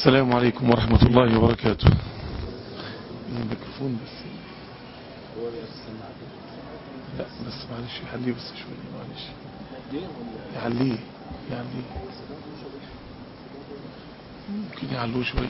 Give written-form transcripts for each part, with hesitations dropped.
السلام عليكم ورحمة الله وبركاته. الميكروفون بس لا بس معلش يحليه بس شوية معلش يحليه يعني ممكن يعلوه شوية.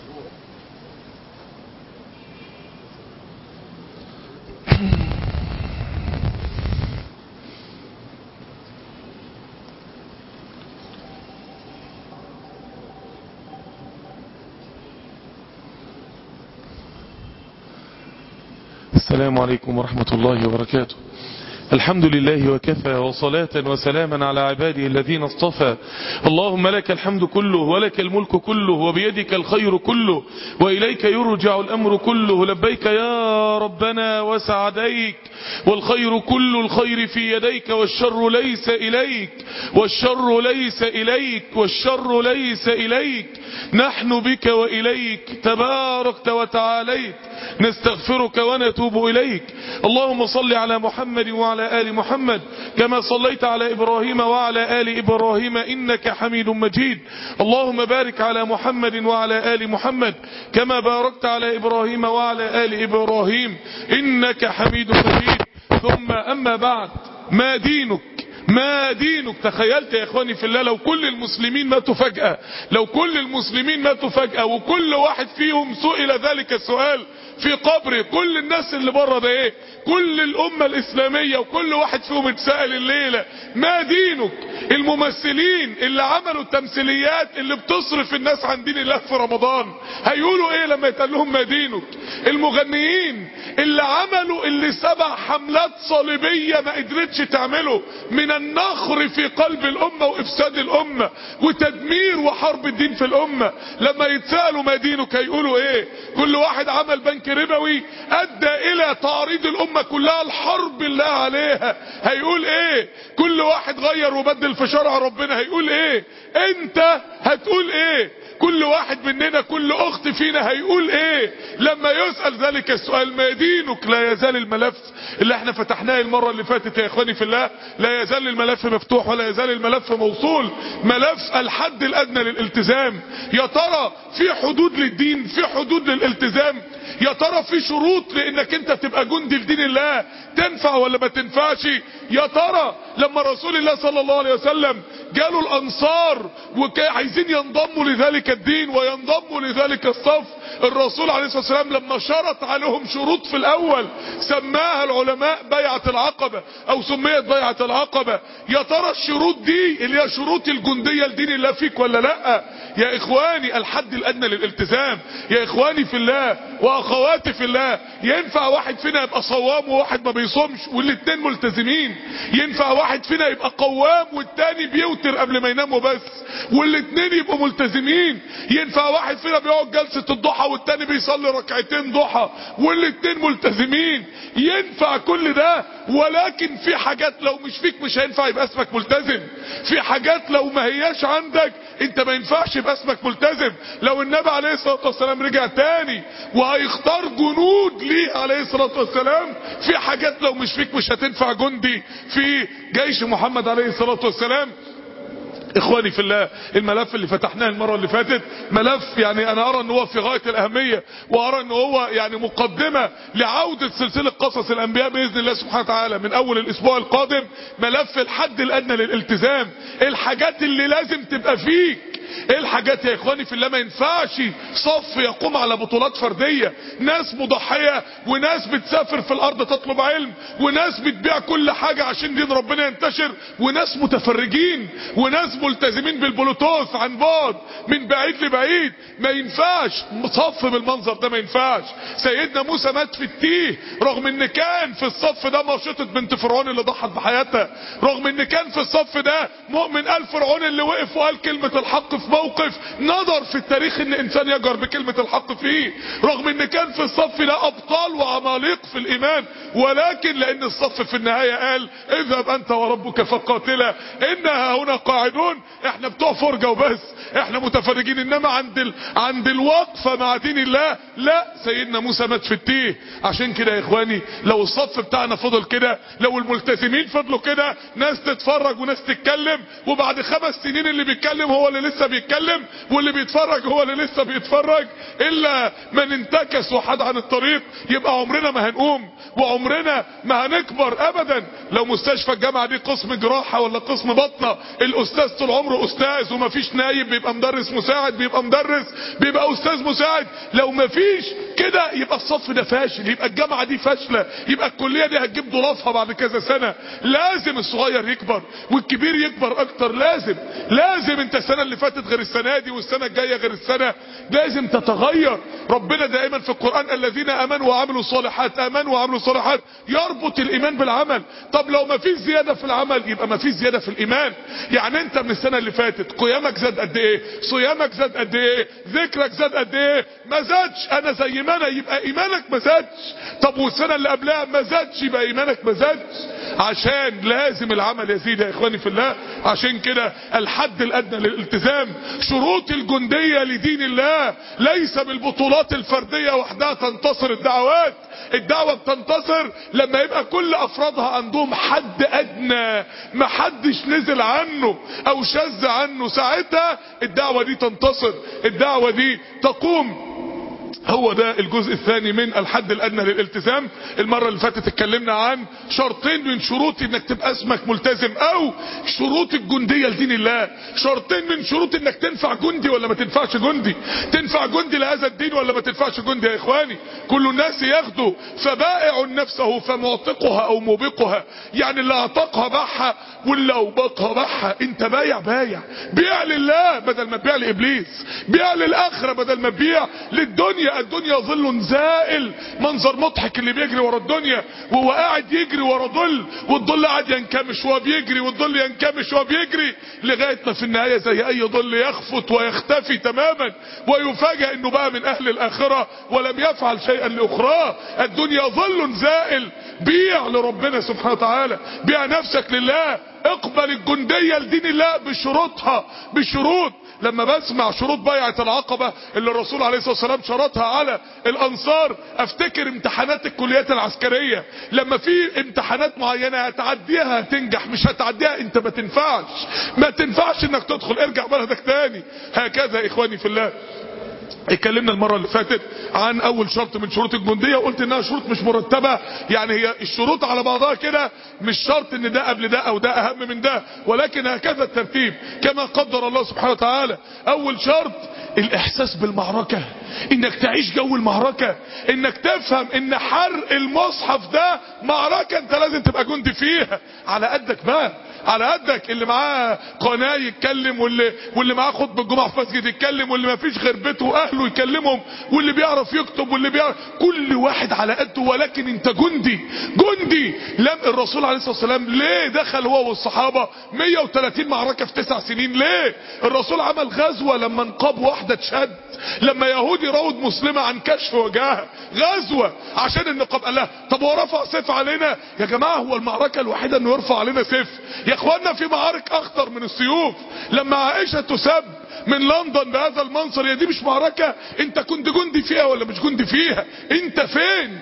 السلام عليكم ورحمة الله وبركاته. الحمد لله وكفى وصلاة وسلاما على عباده الذين اصطفى. اللهم لك الحمد كله ولك الملك كله وبيدك الخير كله وإليك يرجع الأمر كله. لبيك يا ربنا وسعديك والخير كل الخير في يديك والشر ليس إليك والشر ليس إليك والشر ليس إليك. نحن بك وإليك تباركت وتعاليت نستغفرك ونتوب إليك. اللهم صل على محمد وعلى آل محمد كما صليت على إبراهيم وعلى آل إبراهيم إنك حميد مجيد. اللهم بارك على محمد وعلى آل محمد كما باركت على إبراهيم وعلى آل إبراهيم إنك حميد مجيد. ثم أما بعد، ما دينك؟ ما دينك؟ تخيلت يا اخواني في الله لو كل المسلمين ماتوا فجأة، لو كل المسلمين ماتوا فجأة وكل واحد فيهم سئل ذلك السؤال في قبره، كل الناس اللي بره ده ايه؟ كل الامة الاسلامية وكل واحد فيهم اتسأل الليلة ما دينك؟ الممثلين اللي عملوا التمثيليات اللي بتصرف الناس عن دين الله في رمضان هيقولوا ايه لما يتقال لهم ما دينك؟ المغنيين اللي عملوا اللي 7 حملات صليبية ما قدرتش تعمله من النخر في قلب الامة وافساد الامة وتدمير وحرب الدين في الامة، لما يتسألوا ما دينك هيقولوا ايه؟ كل واحد عمل بنك ربوي ادى الى تعريض الامة كلها الحرب الله عليها هيقول ايه؟ كل واحد غير وبدل في شرع ربنا هيقول ايه؟ انت هتقول ايه؟ كل واحد مننا كل اخت فينا هيقول ايه لما يسأل ذلك السؤال ما دينك؟ لا يزال الملف اللي احنا فتحناه المرة اللي فاتت يا اخواني في الله، لا يزال الملف مفتوح ولا يزال الملف موصول، ملف الحد الادنى للالتزام. يا ترى في حدود للدين؟ في حدود للالتزام؟ يا ترى في شروط لانك انت تبقى جندي لدين الله؟ تنفع ولا ما تنفعش؟ يا ترى لما رسول الله صلى الله عليه وسلم جالوا الانصار وعايزين ينضموا لذلك الدين وينضموا لذلك الصف، الرسول عليه الصلاة والسلام لما شرط عليهم شروط في الاول سماها العلماء بيعة العقبة او سميت بيعة العقبة، يا ترى الشروط دي اللي هي شروط الجندية لدين الله فيك ولا لا؟ يا اخواني الحد الادنى للالتزام، يا اخواني في الله واخواتي في الله، ينفع واحد فينا يبقى صوام وواحد ما بيصومش والاتنين ملتزمين؟ ينفع واحد فينا يبقى قوام والتاني بيوتر قبل ما ينام وبس والاتنين يبقوا ملتزمين؟ ينفع واحد فينا بيقعد جلسة الضحى والتاني بيصلي ركعتين ضحى والاتنين ملتزمين؟ ينفع كل ده؟ ولكن في حاجات لو مش فيك مش هينفع يبقى اسمك ملتزم، في حاجات لو ما هياش عندك انت ما ينفعش يبقى اسمك ملتزم. لو النبي عليه الصلاة والسلام رجع تاني وهيختار جنود ليه عليه الصلاة والسلام، في حاجات لو مش فيك مش هتنفع جندي في جيش محمد عليه الصلاة والسلام. اخواني في الله، الملف اللي فتحناه المرة اللي فاتت ملف يعني انا ارى ان هو في غاية الاهمية، وارى ان هو يعني مقدمة لعودة سلسلة قصص الانبياء باذن الله سبحانه وتعالى من اول الاسبوع القادم. ملف الحد الادنى للالتزام، الحاجات اللي لازم تبقى فيك. ايه الحاجات يا اخواني في الله؟ ما ينفعش صف يقوم على بطولات فردية، ناس مضحية وناس بتسافر في الارض تطلب علم وناس بتبيع كل حاجة عشان دين ربنا ينتشر وناس متفرجين وناس ملتزمين بالبلوتوث عن بعد من بعيد لبعيد. ما ينفعش صف بالمنظر ده، ما ينفعش. سيدنا موسى مات في التيه رغم ان كان في الصف ده مرشطة بنت فرعون اللي ضحت بحياتها، رغم ان كان في الصف ده مؤمن آل فرعون اللي وقف وقال كلمة الحق في موقف نظر في التاريخ ان انسان يجهر بكلمة الحق فيه، رغم ان كان في الصف ده ابطال وعماليق في الايمان، ولكن لان الصف في النهاية قال اذهب انت وربك فقاتلا انها هنا قاعدون. احنا بتوع فرجة وبس، احنا متفرجين، انما عند الوقفة مع دين الله لا. سيدنا موسى مات في التيه. عشان كده يا اخواني لو الصف بتاعنا فضل كده، لو الملتزمين فضلوا كده، ناس تتفرج وناس تتكلم وبعد 5 سنين اللي بيتكلم هو اللي لسه لسه بيتكلم واللي بيتفرج هو اللي لسه بيتفرج. الا من انتكس وحاد عن الطريق، يبقى عمرنا ما هنقوم وعمرنا ما هنكبر ابدا. لو مستشفى الجامعة دي قسم جراحة ولا قسم بطنة، الاستاذ طول عمره استاذ ومفيش نايب بيبقى مدرس مساعد، بيبقى مدرس بيبقى استاذ مساعد. لو مفيش كده يبقى الصف ده فاشل، يبقى الجامعة دي فاشلة، يبقى الكلية دي هتجيب ضلافها بعد كذا سنة. لازم الصغير يكبر والكبير يكبر اكتر. لازم انت السنة اللي فاتت غير السنة دي والسنة الجاية غير السنة، لازم تتغير. ربنا دائما في القرآن الذين امنوا وعملوا الصالحات، امنوا وعملوا الصالحات، يربط الايمان بالعمل. طب لو ما فيش زيادة في العمل يبقى ما فيش زيادة في الايمان. يعني انت من السنة اللي فاتت قيامك زاد قد ايه؟ صيامك زاد قد ايه؟ ذكرك زاد قد ايه؟ ما زادش. انا زي ما انا يبقى ايمانك ما زادش. طب والسنة اللي قبلها ما زادش يبقى ايمانك ما زادش. عشان لازم العمل يزيد يا اخواني في الله. عشان كده الحد الادنى للالتزام، شروط الجندية لدين الله ليس بالبطولات الفردية وحدها تنتصر الدعوات. الدعوة بتنتصر لما يبقى كل افرادها عندهم حد ادنى ما حدش نزل عنه او شذ عنه، ساعتها الدعوة دي تنتصر، الدعوة دي تقوم. هو ده الجزء الثاني من الحد الادنى للالتزام. المرة اللي فاتت اتكلمنا عن شرطين من شروط انك تبقى اسمك ملتزم، او شروط الجندية لدين الله. شرطين من شروط انك تنفع جندي ولا ما تنفعش جندي، تنفع جندي لهذا الدين ولا ما تنفعش جندي. يا اخواني كل الناس ياخدوا، فبائع نفسه فمعتقها او موبقها، يعني اللي اعتقها باعها واللي اوبقها باعها. انت بايع بيع لله بدل ما تبيع لابليس، بيع للاخره بدل ما تبيع للدنيا. الدنيا ظل زائل، منظر مضحك اللي بيجري ورا الدنيا وهو قاعد يجري ورا ظل، والظل قاعد ينكمش وهو بيجري، والظل ينكمش وهو بيجري، لغايه ما في النهايه زي اي ظل يخفت ويختفي تماما، ويفاجئ انه بقى من اهل الاخره ولم يفعل شيئا لاخراه. الدنيا ظل زائل. بيع لربنا سبحانه وتعالى، بيع نفسك لله. اقبل الجندية لدين الله بشروطها، بشروط. لما بسمع شروط بيعة العقبة اللي الرسول عليه الصلاة والسلام شرطها على الانصار، افتكر امتحانات الكليات العسكرية. لما في امتحانات معينة هتعديها هتنجح، مش هتعديها انت ما تنفعش انك تدخل، ارجع بلدك تاني. هكذا اخواني في الله. اتكلمنا المرة اللي فاتت عن اول شرط من شروط الجندية، وقلت انها شروط مش مرتبة. يعني هي الشروط على بعضها كده، مش شرط ان ده قبل ده او ده اهم من ده، ولكن هكذا الترتيب كما قدر الله سبحانه وتعالى. اول شرط الاحساس بالمعركة، انك تعيش جو المعركة، انك تفهم ان حرق المصحف ده معركة انت لازم تبقى جندي فيها. على قدك بقى، على قدك. اللي معاه قناة يتكلم، واللي معاه خطبة الجمعة في مسجد يتكلم، واللي ما فيش غير بيته واهله يكلمهم، واللي بيعرف يكتب واللي بيعرف، كل واحد على قده. ولكن انت جندي. لم الرسول عليه الصلاة والسلام ليه دخل هو والصحابة 130 معركة في 9 سنين؟ ليه الرسول عمل غزوة لما نقاب واحدة تشد، لما يهودي راود مسلمة عن كشف وجهها؟ غزوة عشان النقاب. قال لها طب هو رفع سيف علينا؟ يا جماعة هو المعركة الوحيدة انه يرفع علينا سيف؟ يا اخوانا في معارك اخطر من السيوف. لما عائشة تسب من لندن بهذا المنظر، يا دي مش معركة؟ انت كنت جندي فيها ولا مش جندي فيها؟ انت فين؟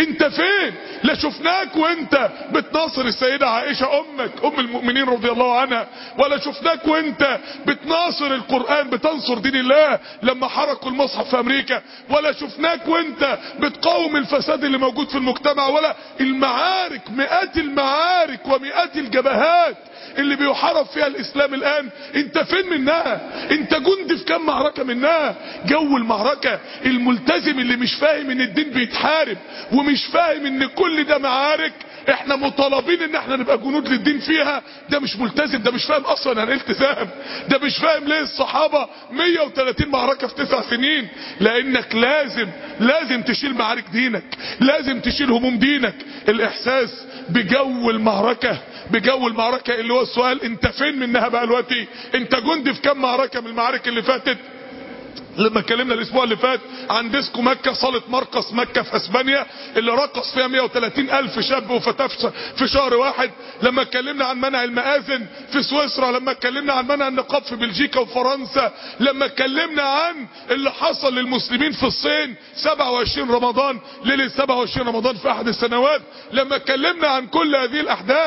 لا شفناك وانت بتناصر السيدة عائشة امك ام المؤمنين رضي الله عنها، ولا شفناك وانت بتناصر القرآن، بتنصر دين الله لما حرقوا المصحف في امريكا، ولا شفناك وانت بتقاوم الفساد اللي موجود في المجتمع، ولا المعارك، مئات المعارك ومئات الجبهات اللي بيحارب فيها الاسلام الان. انت فين منها؟ انت جندي في كم معركة منها؟ جو المعركة. الملتزم اللي مش فاهم ان الدين بيتحارب ومش فاهم ان كل ده معارك احنا مطالبين ان احنا نبقى جنود للدين فيها، ده مش ملتزم، ده مش فاهم اصلا عن الالتزام، ده مش فاهم ليه الصحابة 130 معركة في 9 سنين. لانك لازم تشيل معارك دينك، لازم تشيل هموم دينك. الاحساس بجو المعركة اللي هو السؤال انت فين منها بقى دلوقتي؟ انت جندي في كم معركة من المعارك اللي فاتت؟ لما اتكلمنا الاسبوع اللي فات عن ديسكو مكة، صالة مرقص مكة في اسبانيا اللي رقص فيها 130 الف شاب وفتاة في شهر واحد، لما اتكلمنا عن منع المآذن في سويسرا، لما اتكلمنا عن منع النقاب في بلجيكا وفرنسا، لما اتكلمنا عن اللي حصل للمسلمين في الصين 27 رمضان، ليلة 27 رمضان في احد السنوات، لما اتكلمنا عن كل هذه الاحداث،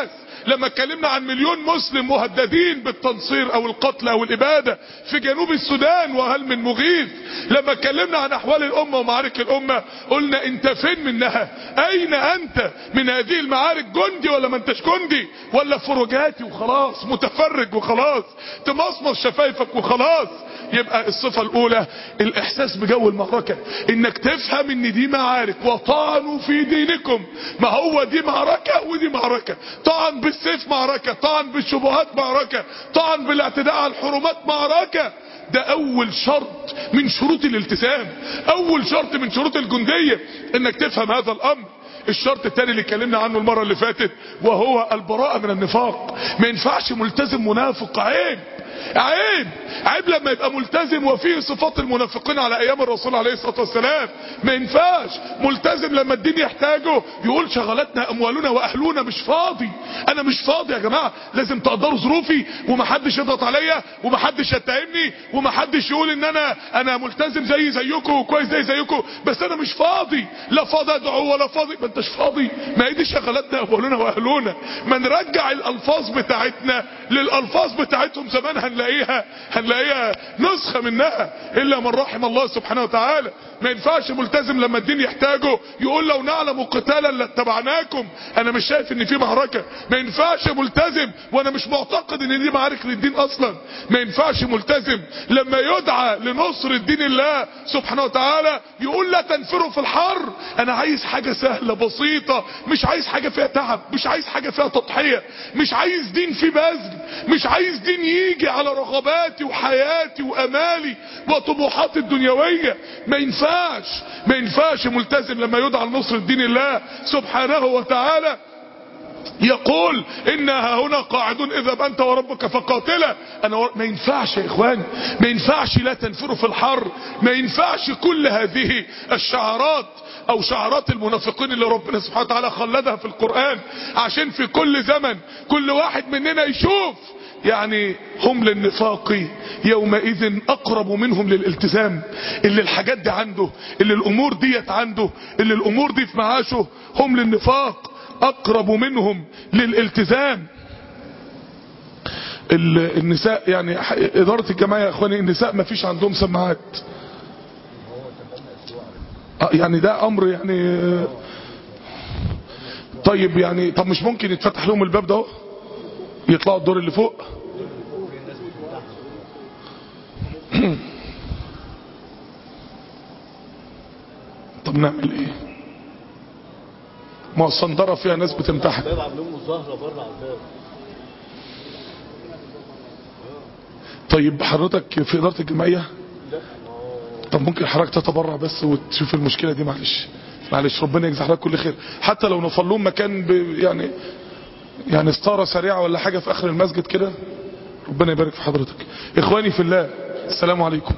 لما اتكلمنا عن مليون مسلم مهددين بالتنصير او القتل او الابادة في جنوب السودان وهل من مغيث، لما اتكلمنا عن احوال الامة ومعارك الامة قلنا انت فين منها؟ اين انت من هذه المعارك؟ جندي ولا ما انتش جندي؟ ولا فروجاتي وخلاص، متفرج وخلاص، تمصمص شفايفك وخلاص؟ يبقى الصفة الاولى الاحساس بجو المعركة، انك تفهم ان دي معارك. وطعنوا في دينكم، ما هو دي معركة ودي معركة، طعن بالسيف معركة، طعن بالشبهات معركة، طعن بالاعتداء على الحرمات معركة. ده اول شرط من شروط الالتزام، اول شرط من شروط الجندية انك تفهم هذا الامر. الشرط الثاني اللي اتكلمنا عنه المرة اللي فاتت وهو البراءة من النفاق. ما ينفعش ملتزم منافق، عيب عيب عيب لما يبقى ملتزم وفيه صفات المنافقين على ايام الرسول عليه الصلاة والسلام. ما ينفعش ملتزم لما الدين يحتاجه يقول شغلتنا اموالنا واهلنا، مش فاضي، انا مش فاضي يا جماعة. لازم تقدروا ظروفي ومحدش يضغط عليا ومحدش يتهمني ومحدش يقول ان انا ملتزم زيكم وكويس زيكم، بس انا مش فاضي، لا فاضي ادعو ولا فاضي. ما انتش فاضي، ما هي دي شغلتنا اموالنا واهلنا. ما نرجع الالفاظ بتاعتنا للالفاظ بتاعتهم زمان هنلاقيها نسخة منها الا من رحم الله سبحانه وتعالى. ما ينفعش ملتزم لما الدين يحتاجه يقول لو نعلم قتالا لاتبعناكم، انا مش شايف ان في معركة. ما ينفعش ملتزم وانا مش معتقد ان دي معارك للدين اصلا. ما ينفعش ملتزم لما يدعى لنصر الدين الله سبحانه وتعالى يقول لا تنفروا في الحر. انا عايز حاجة سهلة بسيطة، مش عايز حاجة فيها تعب، مش عايز حاجة فيها تضحية، مش عايز دين فيه بذل، مش عايز دين يجي على رغباتي وحياتي وامالي وطموحاتي الدنيوية. ما ينفعش ملتزم لما يدعى لنصر الدين الله سبحانه وتعالى يقول إنها هنا قاعدون اذهب انت وربك فقاتلا. ما ينفعش يا اخواني، ما ينفعش لا تنفروا في الحر. ما ينفعش كل هذه الشعارات او شعارات المنافقين اللي ربنا سبحانه وتعالى خلدها في القرآن عشان في كل زمن كل واحد مننا يشوف يعني هم للنفاق يومئذ اقرب منهم للالتزام. اللي الحاجات دي عنده، اللي الامور ديت عنده، اللي الامور دي في معاشه، هم للنفاق اقرب منهم للالتزام. النساء يعني ادارة الجماعة يا اخواني النساء ما فيش عندهم سماعات. يعني ده امر يعني طيب يعني طب مش ممكن يتفتح لهم الباب ده يطلعوا الدور اللي فوق؟ طب نعمل ايه؟ ما الصندرة فيها ناس بتمتحن. طيب حضرتك في ادارة الجمعية؟ طب ممكن حضرتك تتبرع بس وتشوف المشكلة دي؟ معلش ربنا يجزاك كل خير. حتى لو نفلون مكان يعني ستارة سريعة ولا حاجة في اخر المسجد كده. ربنا يبارك في حضرتك. اخواني في الله السلام عليكم.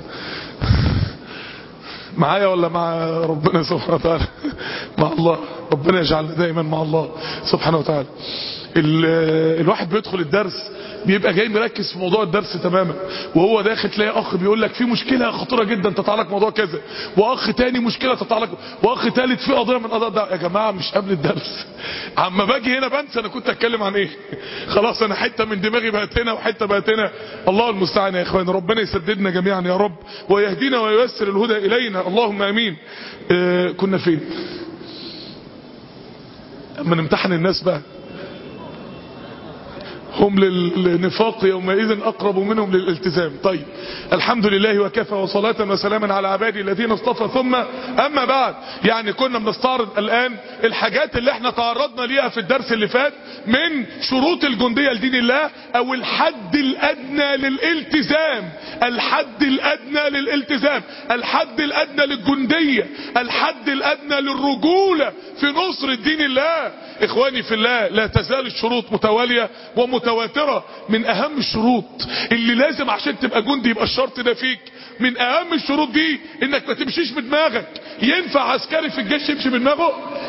معايا ولا مع ربنا سبحانه وتعالى؟ مع الله. ربنا يجعلنا دايما مع الله سبحانه وتعالى. الواحد بيدخل الدرس بيبقى جاي مركز في موضوع الدرس تماما، وهو داخل تلاقي اخ بيقول لك في مشكله خطيره جدا تتعلق موضوع كذا، واخ تاني مشكله تتعلق، واخ ثالث في قضيه من قضايا. يا جماعه مش قبل الدرس، عما باجي هنا بنسى انا كنت اتكلم عن ايه. خلاص انا حته من دماغي بقت هنا وحته بقت هنا. الله المستعان يا اخوان. ربنا يسددنا جميعا يا رب ويهدينا وييسر الهدى الينا اللهم امين. كنا فين؟ اما نمتحن الناس بقى. هم للنفاق يومئذ اقرب منهم للالتزام. طيب الحمد لله وكفى وصلاة وسلاما على عبادي الذين اصطفى. ثم اما بعد، يعني كنا بنستعرض الان الحاجات اللي احنا تعرضنا ليها في الدرس اللي فات من شروط الجندية لدين الله او الحد الادنى للالتزام. الحد الادنى للالتزام، الحد الادنى للجندية، الحد الادنى للرجولة في نصر الدين الله. اخواني في الله لا تزال الشروط متوالية ومتواترة. من اهم الشروط اللي لازم عشان تبقى جندي يبقى الشرط ده فيك، من اهم الشروط دي انك ما تمشيش بدماغك. ينفع عسكري في الجيش يمشي بدماغه؟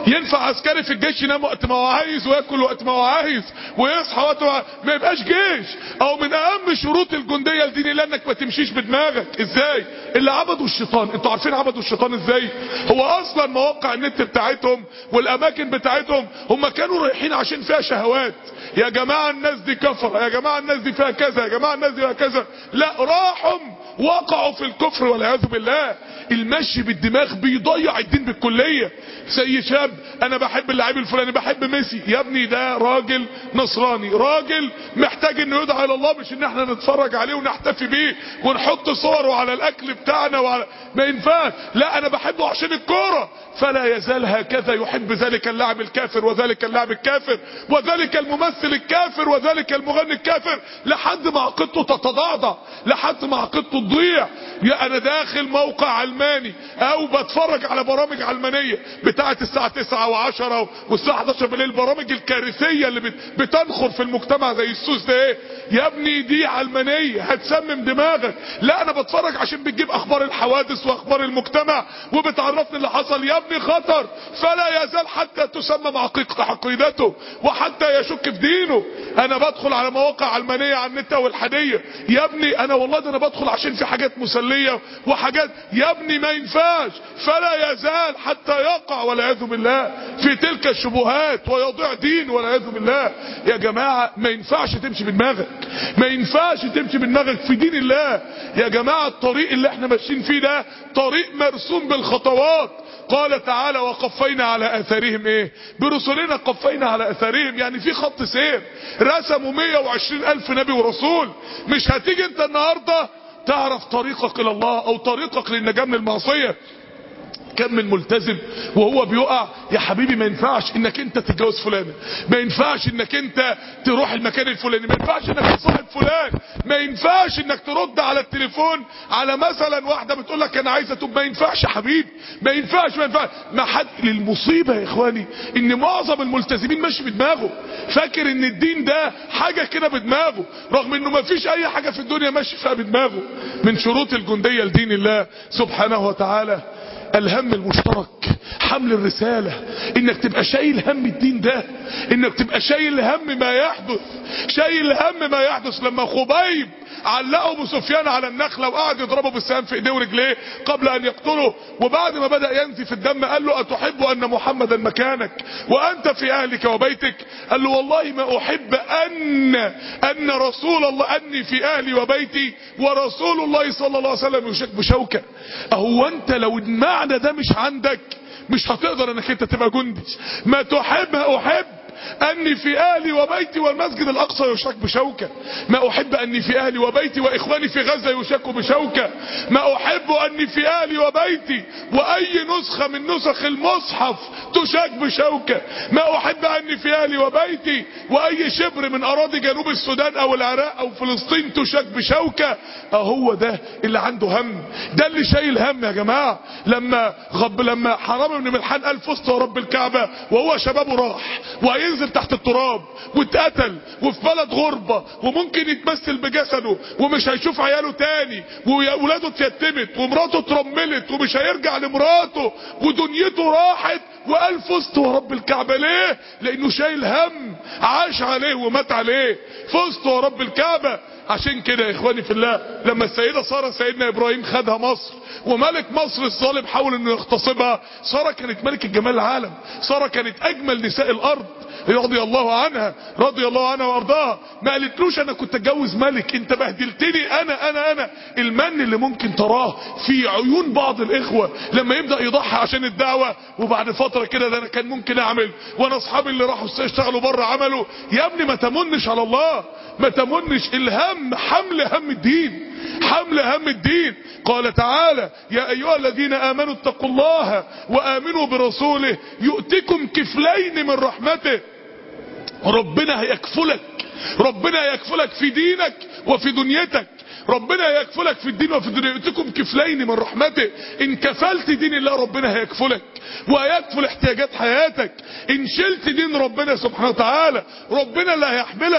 ينفع عسكري في الجيش ينام وقت ما هو عايز وياكل وقت ما هو عايز ويصحى وقت ما يبقاش جيش؟ او من اهم شروط الجنديه لدين الله انك ما تمشيش بدماغك. ازاي؟ اللي عبدوا الشيطان، انتوا عارفين عبدوا الشيطان ازاي؟ هو اصلا مواقع النت بتاعتهم والاماكن بتاعتهم هم كانوا رايحين عشان فيها شهوات. يا جماعه الناس دي كفر، يا جماعه الناس دي فيها كذا، يا جماعه الناس دي فيها كذا. لا، راحوا وقعوا في الكفر والعياذ بالله. المشي بالدماغ بيضيع الدين بالكليه. زي شاب انا بحب اللاعب الفلاني، بحب ميسي، يا ابني ده راجل نصراني، راجل محتاج انه يدعى الى الله، مش ان احنا نتفرج عليه ونحتفي بيه ونحط صوره على الاكل بتاعنا ما ينفعش. لا، انا بحبه عشان الكوره. فلا يزال هكذا يحب ذلك اللاعب الكافر وذلك اللاعب الكافر وذلك الممثل الكافر وذلك المغني الكافر لحد ما عقيدته تتضعضع، لحد ما عقيدته تضيع. يا انا داخل موقع علماني او بتفرج على برامج علمانيه بتاعه الساعه 9 و10 والساعه 11 بالليل، البرامج الكارثيه اللي بتنخر في المجتمع زي السوس ده. ايه يا ابني؟ دي علمانيه هتسمم دماغك. لا، انا بتفرج عشان بتجيب اخبار الحوادث واخبار المجتمع وبتعرفني اللي حصل. يا ابني خطر. فلا يزال حتى تسمم عقيدته وحتى يشك في دينه. انا بدخل على مواقع علمانيه على النت والحاديه، يا ابني انا والله ده انا بدخل عشان في حاجات مسليه وحاجات، يا ابني ما ينفعش. فلا يزال حتى يقع والعياذ بالله في تلك الشبهات ويضيع دين والعياذ بالله. يا جماعه ما ينفعش تمشي بدماغك، ما ينفعش تمشي بدماغك في دين الله. يا جماعه الطريق اللي احنا ماشيين فيه ده طريق مرسوم بالخطوات. قال تعالى وقفينا على اثارهم ايه؟ برسلنا قفينا على اثارهم، يعني في خط سير رسموا 120,000 نبي ورسول. مش هتيجي انت النهارده تعرف طريقك الى الله او طريقك للنجاة من المعصية. كم من ملتزم وهو بيقع يا حبيبي ما ينفعش انك انت تتجوز فلانة، ما ينفعش انك انت تروح المكان الفلاني، ما ينفعش انك تصاحب فلان، ما ينفعش انك ترد على التليفون على مثلا واحدة بتقول لك انا عايزة اتوب. ما ينفعش يا حبيبي، ما ينفعش ما ينفعش. ما حد للمصيبة يا اخواني ان معظم الملتزمين ماشي بدماغه، فاكر ان الدين ده حاجة كده بدماغه، رغم انه ما فيش اي حاجة في الدنيا ماشي فيها بدماغه. من شروط الجندية لدين الله سبحانه وتعالى الهم المشترك، حمل الرسالة، انك تبقى شايل هم الدين ده، انك تبقى شايل هم ما يحدث، شايل هم ما يحدث. لما خبيب علقوا ابو سفيان على النخلة وقعد يضربه بالسهام في ايديه ورجليه قبل ان يقتله، وبعد ما بدأ ينزف الدم قال له اتحب ان محمدا مكانك وانت في اهلك وبيتك؟ قال له والله ما احب ان رسول الله اني في اهلي وبيتي ورسول الله صلى الله عليه وسلم يشك بشوكة. اهو انت لو المعنى ده مش عندك مش هتقدر انك انت تبقى جندي. ما تحب احب اني في اهلي وبيتي والمسجد الاقصى يشك بشوكة، ما احب اني في اهلي وبيتي واخواني في غزة يشكوا بشوكة، ما احب اني في اهلي وبيتي واي نسخة من نسخ المصحف تشك بشوكة، ما احب اني في اهلي وبيتي واي شبر من اراضي جنوب السودان او العراق او فلسطين تشك بشوكة. اهو ده اللي عنده هم، ده اللي شايل هم يا جماعة. لما حرام بن ملحان قال فزت ورب الكعبة وهو شبابه راح وينزل تحت التراب واتقتل وفي بلد غربة وممكن يتمثل بجسده ومش هيشوف عياله تاني وولاده اتيتمت ومراته اترملت ومش هيرجع لمراته ودنيته راحت، وقال فزت ورب الكعبة. ليه؟ لانه شايل هم عاش عليه ومات عليه. فزت ورب الكعبة. عشان كده يا اخواني في الله لما السيدة سارة سيدنا ابراهيم خدها مصر وملك مصر الظالم حاول انه يغتصبها، سارة كانت ملكة جمال العالم، سارة كانت اجمل نساء الارض رضي الله عنها وارضاها. ما قالتلوش انا كنت اتجوز ملك، انت بهدلتني انا المن اللي ممكن تراه في عيون بعض الاخوة لما يبدأ يضحي عشان الدعوة وبعد فترة كده ده انا كان ممكن اعمل وانا اصحابي اللي راحوا يشتغلوا بره عملوا. يا ابني ما تمنش على الله، ما تمنش. الهم حمل هم الدين، حمل هم الدين. قال تعالى يا ايها الذين امنوا اتقوا الله وامنوا برسوله يؤتكم كفلين من رحمته. ربنا هيكفلك، ربنا هيكفلك في دينك وفي دنيتك، ربنا هيكفلك في الدين وفي الدنيا. يؤتكم كفلين من رحمته. ان كفلت دين الله ربنا هيكفلك وهيكفل احتياجات حياتك. ان شلت دين ربنا سبحانه وتعالى ربنا اللي هيحملك.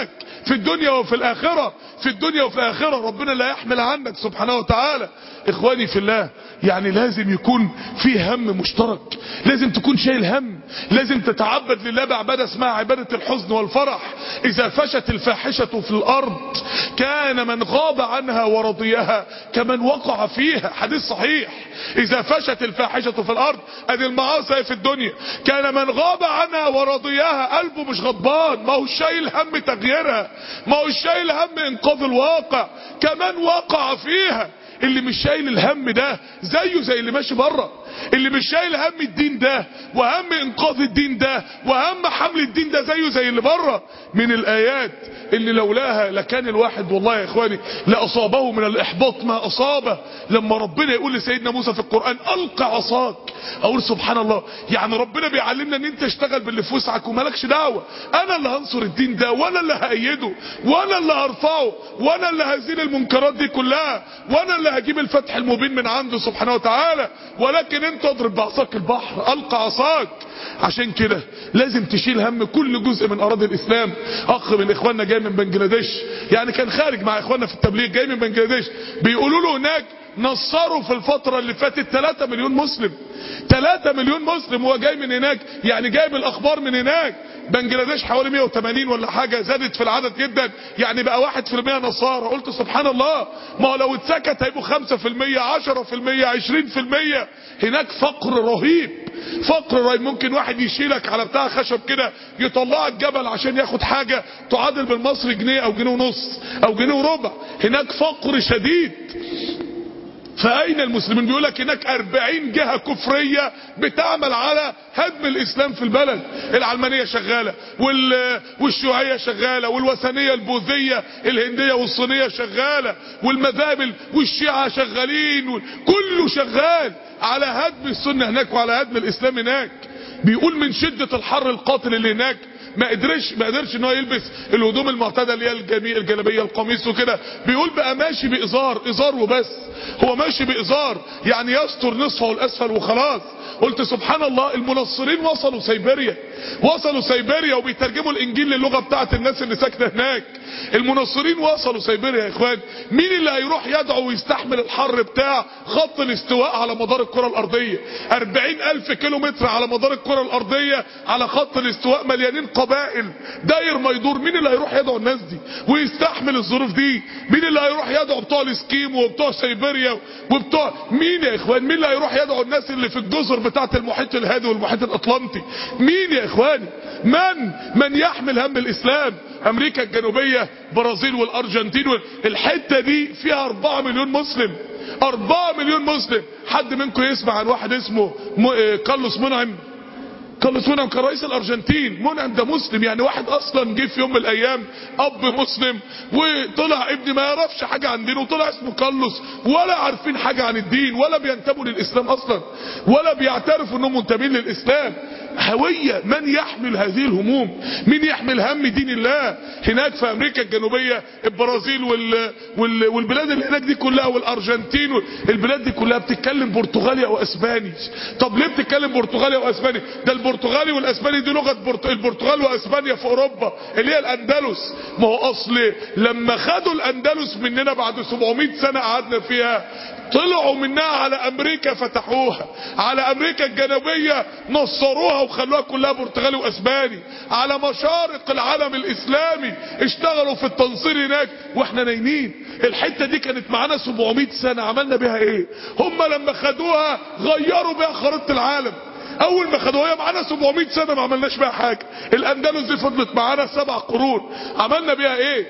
في الدنيا وفي الآخرة، في الدنيا وفي الآخرة. ربنا لا يحمل عنك سبحانه وتعالى. اخواني في الله، يعني لازم يكون في هم مشترك، لازم تكون شايل هم، لازم تتعبد لله بعبادة اسمها عبادة الحزن والفرح. اذا فشت الفاحشة في الارض كان من غاب عنها ورضيها كمن وقع فيها. حديث صحيح. اذا فشت الفاحشة في الارض، ادي المعاصي في الدنيا، كان من غاب عنها ورضيها. قلبه مش غضبان، ما هو شايل هم تغييرها، ما هو شايل هم انقاذ الواقع، كمن وقع فيها. اللي مش شايل الهم ده زيه زي اللي ماشي بره، اللي مش شايل هم الدين ده وهم انقاذ الدين ده وهم حمل الدين ده زيه زي اللي بره. من الايات اللي لولاها لكان الواحد والله يا اخواني لاصابه من الاحباط ما اصابه، لما ربنا يقول لسيدنا موسى في القرآن القى عصاك. اقول سبحان الله، يعني ربنا بيعلمنا ان انت اشتغل باللي في وسعك ومالكش دعوه. انا اللي هنصر الدين ده، وانا اللي هأيده، وانا اللي هرفعه، وانا اللي هزيل المنكرات دي كلها، وانا اللي هجيب الفتح المبين من عنده سبحانه وتعالى. ولكن انت اضرب بعصاك البحر، القى عصاك. عشان كده لازم تشيل هم كل جزء من اراضي الاسلام. اخ من اخواننا جاي من بنجلاديش، يعني كان خارج مع اخواننا في التبليغ، جاي من بنجلاديش، بيقولوا له هناك نصروا في الفترة اللي فاتت 3 مليون مسلم. 3 مليون مسلم. هو جاي من هناك، يعني جايب الاخبار من هناك. بنجلاديش حوالي 180 ولا حاجة، زادت في العدد جدا، يعني بقى 1% نصارى. قلت سبحان الله، ما هو لو اتسكت هيبقوا 5%، 10%، 20%. هناك فقر رهيب، فقر رهيب. ممكن واحد يشيلك على بتاع خشب كده يطلعك جبل عشان ياخد حاجة تعادل بالمصري جنيه او جنيه ونص او جنيه وربع. هناك فقر شديد. فأين المسلمين؟ بيقولك هناك 40 جهة كفرية بتعمل على هدم الإسلام في البلد. العلمانية شغالة، والشيوعية شغالة، والوثنية البوذية الهندية والصينية شغالة، والمذاهب والشيعة شغالين، كله شغال على هدم السنة هناك وعلى هدم الإسلام هناك. بيقول من شدة الحر القاتل اللي هناك ما قدرش ان هو يلبس الهدوم المعتاده اللي هي الجلابيه القميص وكده. بيقول بقى ماشي بازار وبس. هو ماشي بازار يعني يستر نصفه الاسفل وخلاص. قلت سبحان الله، المنصرين وصلوا سيبيريا وبيترجموا الانجيل للغه بتاعت الناس اللي ساكنه هناك. المنصرين وصلوا سيبيريا يا اخوان. مين اللي هيروح يدعو ويستحمل الحر بتاع خط الاستواء على مدار الكره الارضيه؟ 40,000 كيلومتر على مدار الكره الارضيه على خط الاستواء، مليانين قبائل داير ما يدور. مين اللي هيروح يدعو الناس دي ويستحمل الظروف دي؟ مين اللي هيروح يدعو بتوع الاسكيمو وبتوع سيبيريا وبتوع مين يا اخوان؟ مين اللي هيروح يدعو الناس اللي في الجزر بتاعت المحيط الهادي والمحيط الاطلنطي؟ مين يا اخواني؟ من يحمل هم الاسلام؟ امريكا الجنوبية، برازيل والارجنتين، الحتة دي فيها 4 مليون مسلم. 4 مليون مسلم. حد منكم يسمع عن واحد اسمه كارلوس منعم؟ كارلوس منعم كان رئيس الارجنتين. منعم ده مسلم، يعني واحد اصلا جه في يوم من الايام اب مسلم وطلع ابني ما يعرفش حاجة عن دينه وطلع اسمه كارلوس، ولا عارفين حاجة عن الدين ولا بينتموا للاسلام اصلا ولا بيعترفوا انهم منتمين للاسلام. هوية. من يحمل هذه الهموم؟ من يحمل هم دين الله؟ هناك في امريكا الجنوبية، البرازيل والبلاد اللي هناك دي كلها والارجنتين البلاد دي كلها بتتكلم برتغالي او اسباني. طب ليه بتتكلم برتغالي او اسباني؟ ده البرتغالي والاسباني دي لغة البرتغال واسبانيا في اوروبا اللي هي الاندلس. ما هو اصل لما خدوا الاندلس مننا بعد 700 سنة قعدنا فيها، طلعوا منها على امريكا فتحوها، على امريكا الجنوبية نصروها وخلوها كلها برتغالي واسباني، على مشارق العالم الاسلامي اشتغلوا في التنصير هناك واحنا نايمين. الحتة دي كانت معانا 700 سنة، عملنا بها ايه؟ هم لما خدوها غيروا بها خريطة العالم. اول ما خدوها معانا 700 سنة ما عملناش بها حاجة. الاندلس دي فضلت معانا 7 قرون، عملنا بها ايه؟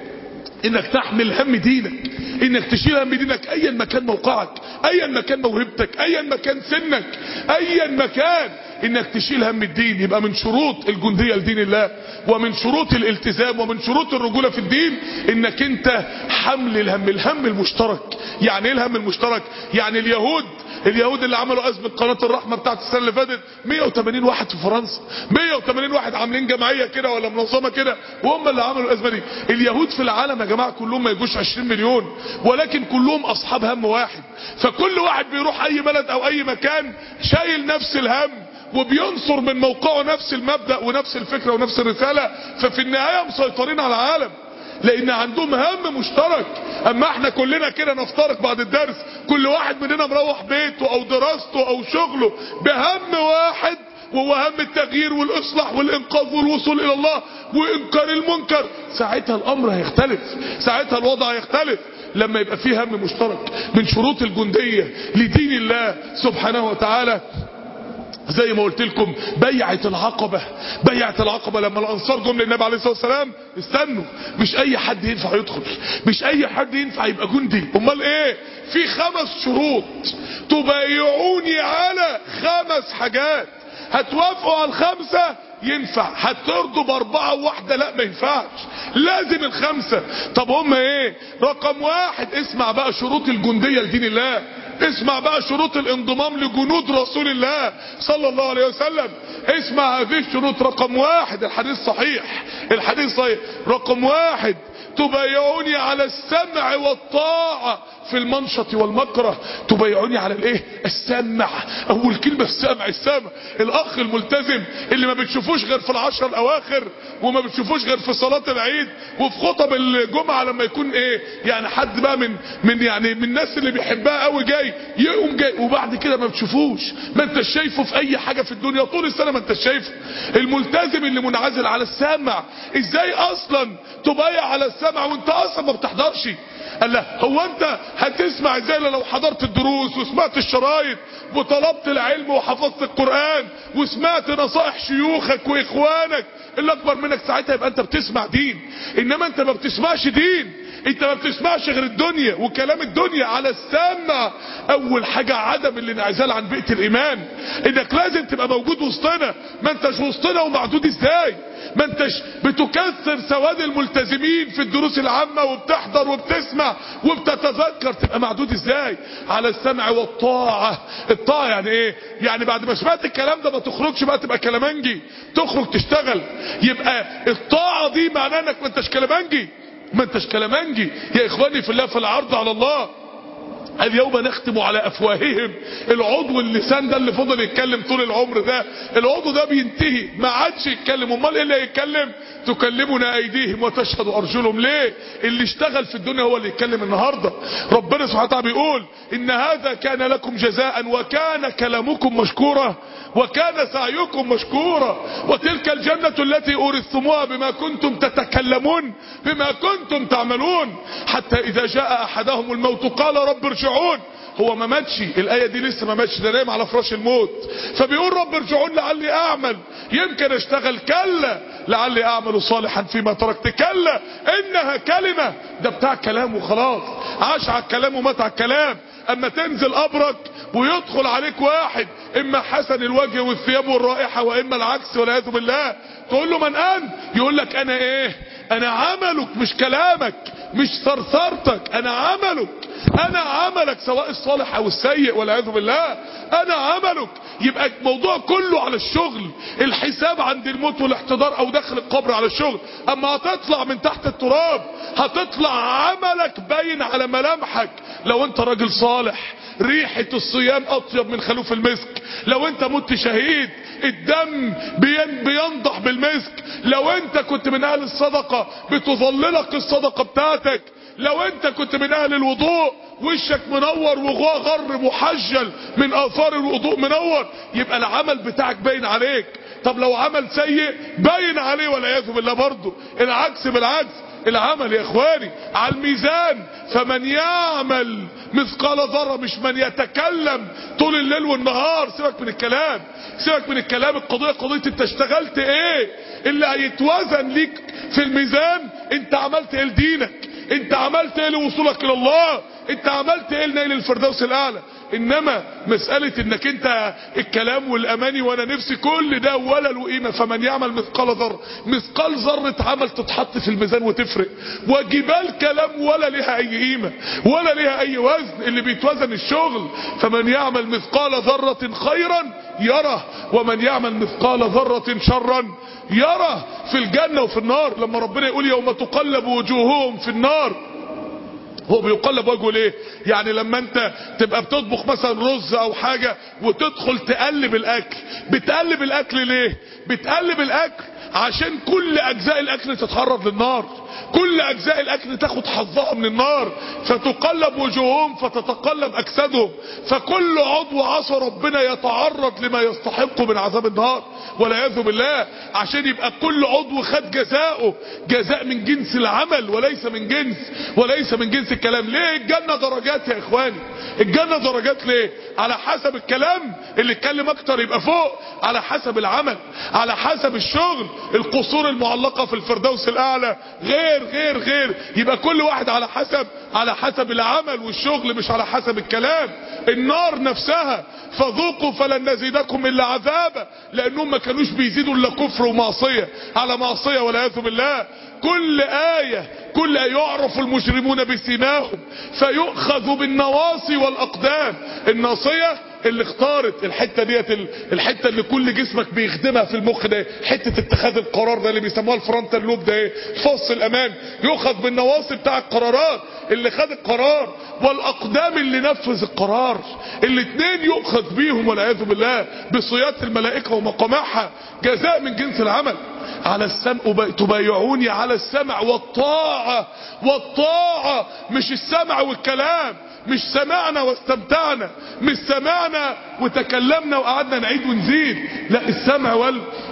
انك تحمل هم دينك، انك تشيل هم دينك ايا ما كان موقعك، ايا ما كان موهبتك، ايا ما كان سنك، ايا ما كان، انك تشيل هم الدين. يبقى من شروط الجندية لدين الله ومن شروط الالتزام ومن شروط الرجولة في الدين انك انت حمل الهم المشترك. يعني ايه الهم المشترك؟ يعني اليهود اللي عملوا ازمة قناة الرحمة بتاعت السنة اللي فاتت، 180 واحد في فرنسا، 180 واحد عاملين جمعية كده ولا منظمة كده وهم اللي عملوا الازمة دي. اليهود في العالم يا جماعة كلهم ما يجوش 20 مليون، ولكن كلهم اصحاب هم واحد. فكل واحد بيروح اي بلد او اي مكان شايل نفس الهم وبينصر من موقعه نفس المبدأ ونفس الفكرة ونفس الرسالة. ففي النهاية مسيطرين على العالم. لان عندهم هم مشترك. اما احنا كلنا كده نفترق بعد الدرس، كل واحد مننا مروح بيته او دراسته او شغله بهم واحد، وهو هم التغيير والاصلاح والانقاذ والوصول الى الله وانكار المنكر، ساعتها الامر هيختلف، ساعتها الوضع هيختلف. لما يبقى فيه هم مشترك. من شروط الجندية لدين الله سبحانه وتعالى زي ما قلت لكم بيعة العقبة. بيعة العقبة لما الانصار جم للنبي عليه الصلاة والسلام، استنوا، مش اي حد ينفع يدخل، مش اي حد ينفع يبقى جندي. امال ايه؟ في 5 شروط. تبايعوني على 5 حاجات، هتوافقوا على 5 ينفع، هترضوا ب4 وواحدة لا ما ينفعش، لازم ال5. طب هم ايه؟ رقم 1، اسمع بقى شروط الجندية لدين الله، اسمع بقى شروط الانضمام لجنود رسول الله صلى الله عليه وسلم. اسمع هذه الشروط. رقم 1، الحديث صحيح، الحديث صحيح. رقم 1، تبايعوني على السمع والطاعة في المنشط والمكره. تبايعوني على الايه؟ السمع. اول كلمة السمع. السمع. الاخ الملتزم اللي ما بتشوفوش غير في ال10 الاواخر، وما بتشوفوش غير في صلاة العيد وفي خطب الجمعة، لما يكون ايه يعني حد بقى من الناس اللي بيحبها قوي جاي، يقوم جاي، وبعد كده ما بتشوفوش، ما انتش شايفه في اي حاجة في الدنيا طول السنة، ما انتش شايفه. الملتزم اللي منعزل على السمع، ازاي اصلا تبايع على السمع وانت اصلا ما بتحضرش؟ قال لا، هو انت هتسمع ازاي لو حضرت الدروس وسمعت الشرايط وطلبت العلم وحفظت القرآن وسمعت نصائح شيوخك واخوانك اللي اكبر منك؟ ساعتها يبقى انت بتسمع دين. انما انت ما بتسمعش دين، انت ما بتسمعش غير الدنيا وكلام الدنيا على السمع. اول حاجة عدم الانعزال عن بيئة الايمان، انك لازم تبقى موجود وسطنا. ما انتش وسطنا ومعدود ازاي؟ ما انتش بتكسر سواد الملتزمين في الدروس العامة وبتحضر وبتسمع وبتتذكر، تبقى معدود ازاي؟ على السمع والطاعة. الطاعة يعني ايه؟ يعني بعد ما سمعت الكلام ده ما تخرجش بقى تبقى كلامنجي، تخرج تشتغل. يبقى الطاعة دي معناه انك ما انتش كلامنجي، ما انتش كلامنجي. يا اخواني في الله، في العرض على الله اليوم نختم على افواههم. العضو اللسان ده اللي فضل يتكلم طول العمر ده، العضو ده بينتهي ما عادش يتكلم. امال ايه اللي هيتكلم؟ تكلمنا ايديهم وتشهد ارجلهم. ليه؟ اللي اشتغل في الدنيا هو اللي يتكلم النهارده. ربنا سبحانه وتعالى بيقول ان هذا كان لكم جزاء وكان كلامكم مشكورا وكان سعيكم مشكورا وتلك الجنة التي اورثتموها بما كنتم تتكلمون بما كنتم تعملون حتى اذا جاء احدهم الموت قال رب ارجعون. هو ما ماتش، الايه دي لسه ما ماتش، ده نايم على فراش الموت، فبيقول رب ارجعون لعلي اعمل، يمكن اشتغل. كلا لعلي اعمل صالحا فيما تركت. كلا انها كلمه. ده بتاع كلام وخلاص، عاش على الكلام ومات على الكلام. اما تنزل قبرك ويدخل عليك واحد اما حسن الوجه والثياب والرائحه واما العكس والعياذ بالله، تقول له من انت؟ يقول لك انا ايه؟ انا عملك، مش كلامك، مش ثرثرتك، انا عملك، انا عملك سواء الصالح او السيء والعياذ بالله، انا عملك. يبقى الموضوع كله على الشغل، الحساب عند الموت والاحتضار او داخل القبر على الشغل. اما هتطلع من تحت التراب هتطلع عملك باين على ملامحك. لو انت راجل صالح ريحة الصيام اطيب من خلوف المسك. لو انت مت شهيد الدم بينضح بالمسك. لو انت كنت من اهل الصدقة بتظللك الصدقة بتاعتك. لو انت كنت من اهل الوضوء وشك منور وغر محجل من اثار الوضوء منور، يبقى العمل بتاعك باين عليك. طب لو عمل سيء باين عليه والعياذ بالله برضه. العكس بالعكس، العمل يا اخواني على الميزان. فمن يعمل مثقال ذرة، مش من يتكلم طول الليل والنهار. سيبك من الكلام، سيبك من الكلام. القضية قضية انت اشتغلت ايه. اللي هيتوزن ليك في الميزان انت عملت ايه لدينك، انت عملت ايه لوصولك الى الله، انت عملت ايه لنيل الفردوس الاعلى. انما مسألة انك انت الكلام والاماني وانا نفسي كل ده ولا له قيمة. فمن يعمل مثقال ذرة، مثقال ذرة عمل تتحط في الميزان وتفرق، وجبال كلام ولا لها اي قيمة ولا لها اي وزن. اللي بيتوزن الشغل. فمن يعمل مثقال ذرة خيرا يره ومن يعمل مثقال ذرة شرا يره. في الجنة وفي النار. لما ربنا يقول يوم تقلب وجوههم في النار، هو بيقلب وجهه ليه؟ يعني لما انت تبقى بتطبخ مثلا رز او حاجة وتدخل تقلب الاكل، بتقلب الاكل ليه؟ بتقلب الاكل عشان كل اجزاء الاكل تتعرض للنار، كل اجزاء الاكل تاخد حظها من النار، فتقلب وجوههم فتتقلب اجسادهم، فكل عضو عصى ربنا يتعرض لما يستحق من عذاب النار والعياذ بالله، عشان يبقى كل عضو خد جزاؤه، جزاء من جنس العمل وليس من جنس الكلام. ليه الجنة درجات يا اخواني؟ الجنة درجات ليه؟ على حسب الكلام، اللي اتكلم اكتر يبقى فوق، على حسب العمل، على حسب الشغل. القصور المعلقة في الفردوس الاعلى غير، يبقى كل واحد على حسب العمل والشغل، مش على حسب الكلام. النار نفسها فذوقوا فلن نزيدكم الا عذابا، لانهم ما كانوش بيزيدوا الا كفر ومعصية على معصية والعياذ بالله. كل آية يعرف المجرمون بسيماهم فيؤخذ بالنواصي والأقدام. الناصية اللي اختارت الحتة ديت، الحتة اللي كل جسمك بيخدمها في المخ ده، حتة اتخاذ القرار ده اللي بيسموها الفرونتال لوب ده، فص الأمان، يؤخذ بالنواصي بتاع القرارات اللي خد القرار، والأقدام اللي نفذ القرار. الاتنين يؤخذ بيهم والعياذ بالله بصيات الملائكة ومقامعها، جزاء من جنس العمل. على السمع تبايعوني على السمع والطاعة، مش السمع والكلام، مش سمعنا واستمتعنا، مش سمعنا وتكلمنا وقعدنا نعيد ونزيد، لا، السمع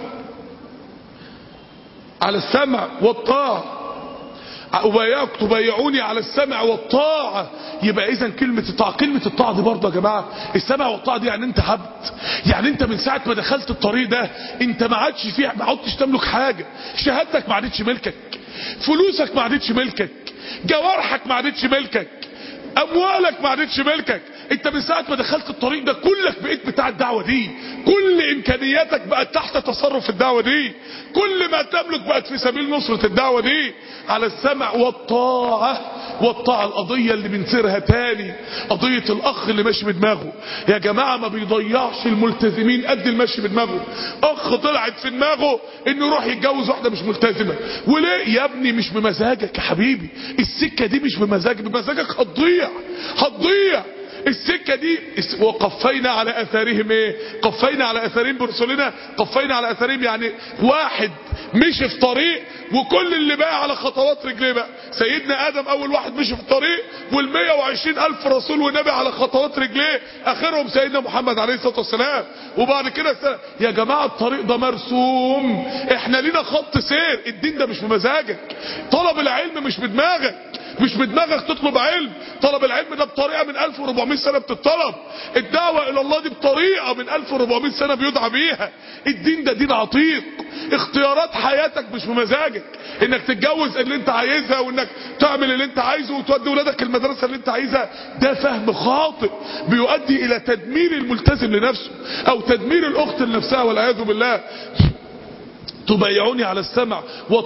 على السمع والطاعة. تبايعوني على السمع والطاعة. يبقى اذا كلمة الطاعة دي برضه يا جماعة، السمع والطاعة دي يعني انت عبد، يعني انت من ساعة ما دخلت الطريق ده انت ما عدتش تملك حاجة. شهادتك ما عادتش ملكك، فلوسك ما عادتش ملكك، جوارحك ما عادتش ملكك، اموالك ما عادتش ملكك. انت من ساعة ما دخلت الطريق ده كلك بقيت بتاع الدعوة دي، كل امكانياتك بقت تحت تصرف الدعوة دي، كل ما تملك بقت في سبيل نصرة الدعوة دي. على السمع والطاعة القضية اللي بنسيرها تاني، قضية الاخ اللي ماشي بدماغه. يا جماعة ما بيضيعش الملتزمين قد المشي بدماغه. اخ طلعت في دماغه انه يروح يتجوز واحدة مش ملتزمة، وليه يا ابني؟ مش بمزاجك يا حبيبي، السكة دي مش بمزاجك هتضيع. السكة دي وقفينا على اثارهم ايه؟ قفينا على اثارهم برسلنا، قفينا على اثارهم يعني واحد مشي في طريق وكل اللي بقى على خطوات رجليه بقى. سيدنا ادم اول واحد مشي في الطريق، وال120,000 رسول ونبي على خطوات رجليه، اخرهم سيدنا محمد عليه الصلاة والسلام. وبعد كده يا جماعة الطريق ده مرسوم، احنا لينا خط سير. الدين ده مش بمزاجك، طلب العلم مش بدماغك تطلب علم. طلب العلم ده بطريقة من 1400 سنة بتطلب. الدعوة الى الله دي بطريقة من 1400 سنة بيدعى بيها. الدين ده دين عتيق. اختيارات حياتك مش بمزاجك، انك تتجوز اللي انت عايزها، وانك تعمل اللي انت عايزه، وتودي ولادك المدرسة اللي انت عايزها، ده فهم خاطئ بيؤدي الى تدمير الملتزم لنفسه او تدمير الاخت لنفسها والعياذ بالله. تبايعوني على السمع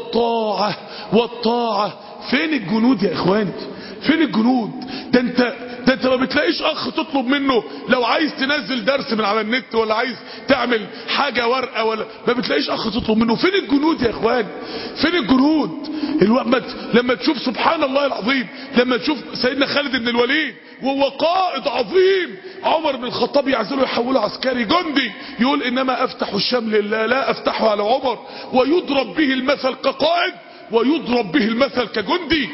والطاعة. فين الجنود يا اخواني؟ فين الجنود؟ ده انت ما بتلاقيش اخ تطلب منه لو عايز تنزل درس من على النت، ولا عايز تعمل حاجة ورقة، ولا ما بتلاقيش اخ تطلب منه. فين الجنود يا اخواني؟ فين الجنود؟ لما تشوف سبحان الله العظيم، لما تشوف سيدنا خالد بن الوليد وهو قائد عظيم، عمر بن الخطاب يعزله يحوله عسكري جندي، يقول انما افتح الشام لله لا افتحه على عمر، ويضرب به المثل كقائد ويضرب به المثل كجندي.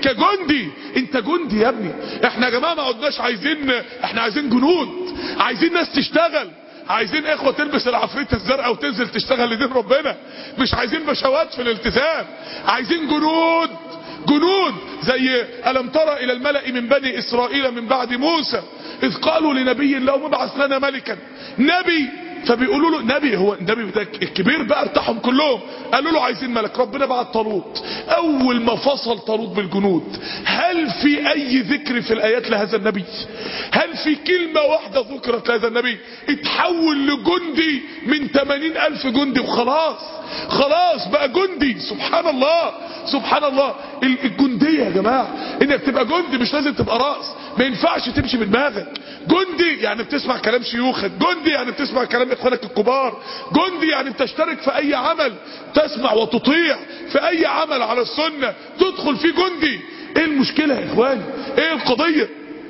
انت جندي يا ابني. احنا يا جماعة ما عدناش احنا عايزين جنود، عايزين ناس تشتغل، عايزين اخوة تلبس العفريت الزرقاء وتنزل تشتغل لدين ربنا، مش عايزين بشوات في الالتزام، عايزين جنود زي ألم ترى إلى الملأ من بني إسرائيل من بعد موسى إذ قالوا لنبي لهم ابعث لنا ملكا. نبي، فبيقولوا له نبي، هو النبي الكبير بقى بتاعهم كلهم، قالوا له عايزين ملك. ربنا بعت طالوت. اول ما فصل طالوت بالجنود، هل في اي ذكر في الايات لهذا النبي؟ هل في كلمة واحدة ذكرت لهذا النبي؟ اتحول لجندي من 80,000 جندي خلاص بقى جندي. سبحان الله. الجندية يا جماعة انك تبقى جندي، مش لازم تبقى رأس، ما ينفعش تمشي بدماغك. جندي يعني بتسمع كلام شيوخك، جندي يعني بتسمع كلام اخوانك الكبار، جندي يعني بتشترك في اي عمل، تسمع وتطيع في اي عمل على السنة، تدخل فيه جندي. ايه المشكلة يا اخواني؟ ايه القضية؟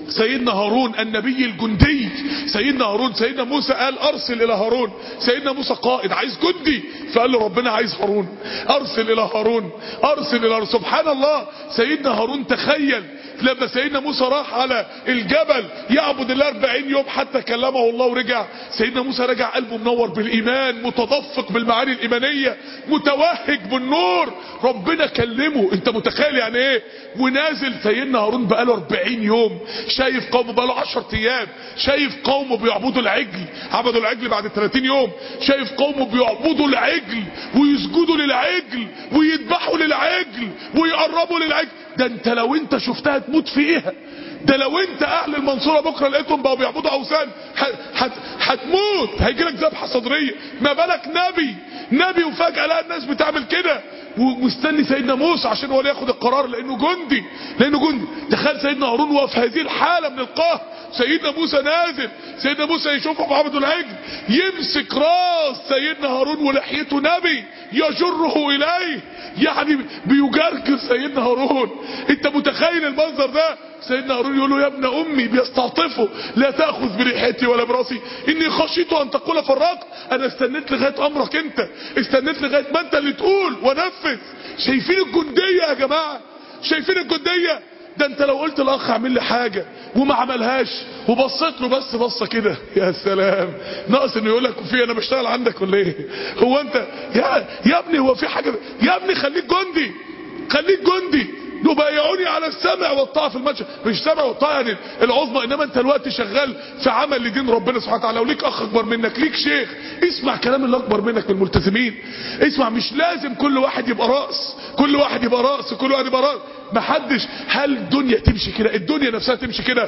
سيدنا هارون النبي الجندي، سيدنا هارون، سيدنا موسى قال ارسل الى هارون، سيدنا موسى قائد عايز جندي، فقال له ربنا عايز هارون، ارسل الى هارون، ارسل الى هارون. سبحان الله، سيدنا هارون تخيل لما سيدنا موسى راح على الجبل يعبد الله 40 يوم حتى كلمه الله ورجع، سيدنا موسى رجع قلبه منور بالايمان، متدفق بالمعاني الايمانيه، متوهج بالنور، ربنا كلمه. انت متخيل يعني ايه؟ ونازل سيدنا هارون بقاله 40 يوم شايف قومه، بقاله 10 ايام شايف قومه بيعبدوا العجل، عبدوا العجل بعد 30 يوم، شايف قومه بيعبدوا العجل ويسجدوا للعجل ويذبحوا للعجل ويقربوا للعجل. ده انت لو انت شفتها تموت فيها، ده لو انت اهل المنصورة بكرة لقيتهم بقوا بيعبدوا اوثان هتموت، هيجيلك ذبحة صدرية، ما بالك نبي وفجأة لقى الناس بتعمل كده، ومستني سيدنا موسى عشان هو اللي ياخد القرار لانه جندي. تخيل سيدنا هارون وهو في هذه الحالة من القهر، سيدنا موسى نازل، سيدنا موسى يشوفه بعبد العجل، يمسك راس سيدنا هارون ولحيته نبي يجره اليه، يعني بيجرجر سيدنا هارون. انت متخيل المنظر ده؟ سيدنا هارون يقول له يا ابن امي، بيستعطفه، لا تاخذ بريحتي ولا براسي اني خشيت ان تقول فرقت، انا استنيت لغايه امرك انت، استنيت لغايه ما انت اللي تقول ونفذ. شايفين الجنديه يا جماعه؟ شايفين الجنديه؟ ده انت لو قلت الاخ اعمل لي حاجه وما عملهاش وبصيت له بس بصه كده، يا سلام، ناقص انه يقول لك في انا بشتغل عندك ولا ايه؟ هو انت يا ابني هو في حاجه؟ يا ابني خليك جندي، خليك جندي. يبايعوني على السمع والطاعه في المنشأ، مش سمع والطاعه يعني العظمى، انما انت الوقت شغال في عمل لدين ربنا سبحانه وتعالى، وليك اخ اكبر منك، ليك شيخ، اسمع كلام اللي اكبر منك من الملتزمين، اسمع. مش لازم كل واحد يبقى راس، كل واحد يبقى راس، كل واحد يبقى راس، محدش. هل الدنيا تمشي كده؟ الدنيا نفسها تمشي كده؟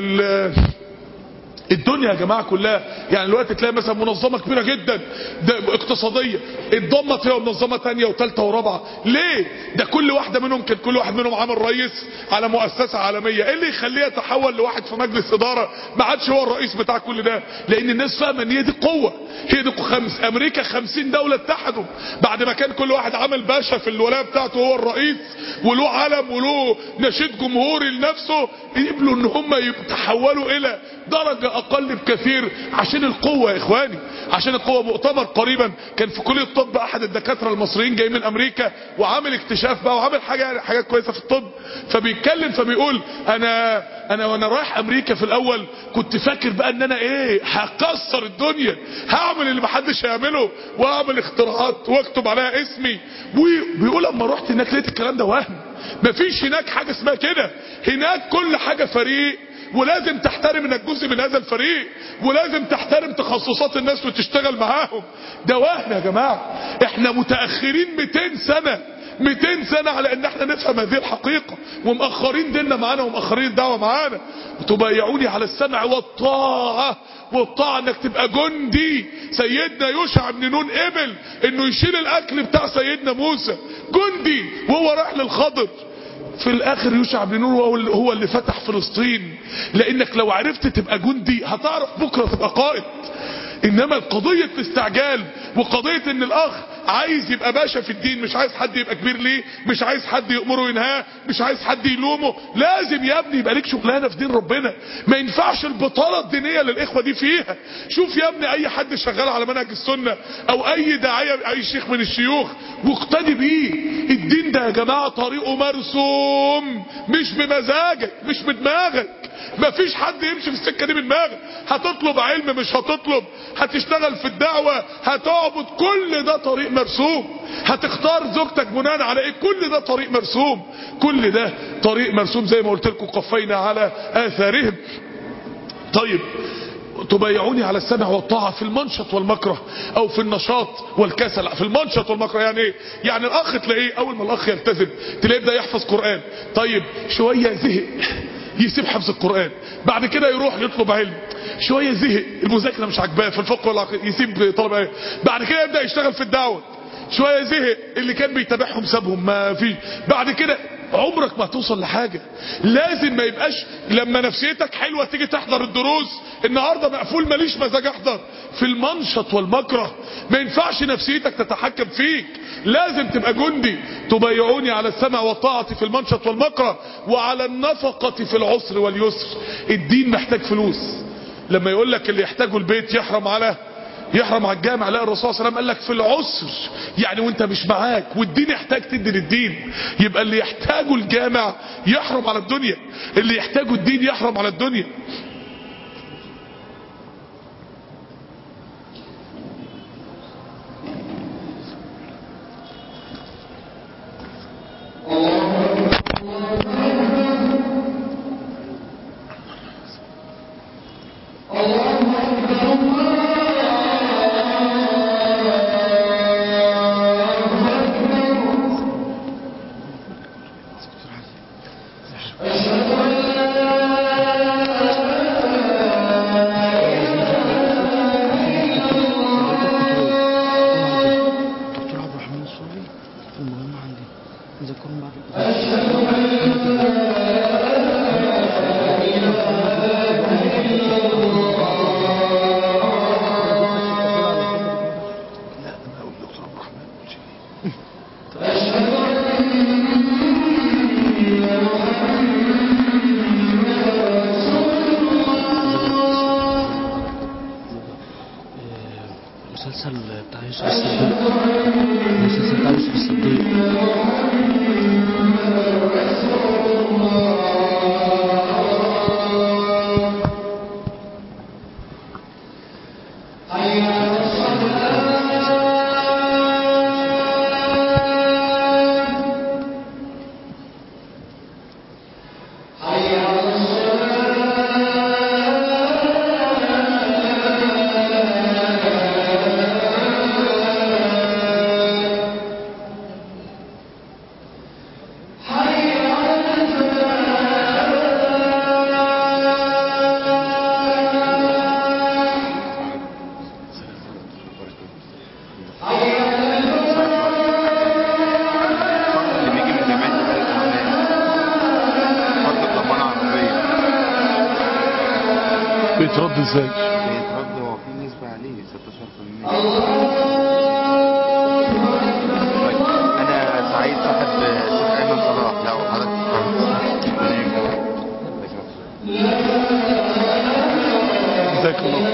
الدنيا يا جماعة كلها، يعني الوقت تلاقي مثلا منظمة كبيرة جدا ده اقتصادية اتضمت هي منظمة تانية وثالثة ورابعة، ليه؟ ده كل واحدة منهم كان كل واحد منهم عامل رئيس على مؤسسة عالمية، ايه اللي يخليه يتحول لواحد في مجلس إدارة ما عادش هو الرئيس بتاع كل ده؟ لأن الناس فاهمة ان هي دي قوة، هي دي أمريكا 50 دولة اتحدوا بعد ما كان كل واحد عامل باشا في الولاية بتاعته هو الرئيس وله علم وله نشيد جمهوري لنفسه، يقبلوا ان هم يتحولوا الى درجة اقل بكثير عشان القوة يا اخواني، عشان القوة. مؤتمر قريبا كان في كلية الطب احد الدكاترة المصريين جاي من امريكا وعامل اكتشاف بقى وعامل حاجات كويسة في الطب، فبيتكلم فبيقول انا وانا رايح امريكا في الاول كنت فاكر بقى ان انا ايه، هكسر الدنيا، هعمل اللي محدش هيعمله واعمل اختراعات واكتب عليها اسمي. وبيقول اما رحت هناك لقيت الكلام ده وهم، مفيش هناك حاجة اسمها كده، هناك كل حاجة فريق، ولازم تحترم انك جزء من هذا الفريق، ولازم تحترم تخصصات الناس وتشتغل معاهم. ده وهم يا جماعة، احنا متأخرين 200 سنة على ان احنا نفهم هذه الحقيقة، ومأخرين ديننا معانا ومأخرين الدعوة معانا. وتبايعوني على السمع والطاعة، والطاعة انك تبقى جندي. سيدنا يوشع بن نون قبل انه يشيل الاكل بتاع سيدنا موسى جندي وهو راح للخضر. في الاخر يوشع بن نون هو اللي فتح فلسطين، لانك لو عرفت تبقى جندي هتعرف بكرة تبقى قائد. انما قضية الاستعجال وقضية ان الاخ عايز يبقى باشا في الدين، مش عايز حد يبقى كبير ليه، مش عايز حد يأمره وينهاه، مش عايز حد يلومه، لازم يا ابني يبقى ليك شغلانه في دين ربنا. ما ينفعش البطاله الدينيه للاخوه دي فيها. شوف يا ابني اي حد شغال على منهج السنه او اي داعيه اي شيخ من الشيوخ واقتدي بيه. الدين ده يا جماعه طريقه مرسوم، مش بمزاجك، مش بدماغك. مفيش حد يمشي في السكه دي بدماغك. هتطلب علم مش هتطلب، هتشتغل في الدعوه، هتعبد، كل ده طريق مرسوم. هتختار زوجتك بناء على ايه، كل ده طريق مرسوم، كل ده طريق مرسوم زي ما قلت لكم قفينا على اثارهم. طيب تبايعوني على السمع والطاعة في المنشط والمكره او في النشاط والكسل. في المنشط والمكره يعني ايه؟ يعني الاخ تلاقيه اول ما الاخ يلتزم تلاقيه يبدا يحفظ قرآن، طيب شوية زهق يسيب حفظ القرآن، بعد كده يروح يطلب علم، شوية زهق المذاكرة مش عاجباه في الفقه والعقيدة يسيب طلب علم، بعد كده يبدأ يشتغل في الدعوة، شوية زهق اللي كان بيتابعهم سابهم ما فيش، بعد كده عمرك ما هتوصل لحاجة. لازم ما يبقاش لما نفسيتك حلوة تيجي تحضر الدروس، النهاردة مقفول ماليش مزاج احضر. في المنشط والمكره ما ينفعش نفسيتك تتحكم فيك، لازم تبقى جندي. تبايعوني على السمع والطاعة في المنشط والمكره وعلى النفقة في العسر واليسر. الدين محتاج فلوس. لما يقول لك اللي يحتاجه البيت يحرم على الجامع، لا الرسول صلى الله عليه وسلم قال لك في العسر، يعني وانت مش معاك والدين يحتاج تدي للدين. يبقى اللي يحتاجه الجامع يحرم على الدنيا، اللي يحتاجه الدين يحرم على الدنيا. المسلسل بتاع يوسف الصديق بيترد ازاي؟ بيترد، هو في نسبة عليه 16%. طيب انا سعيد صاحب الشيخ ايمن صلاح، لو حضرتك جزاك الله.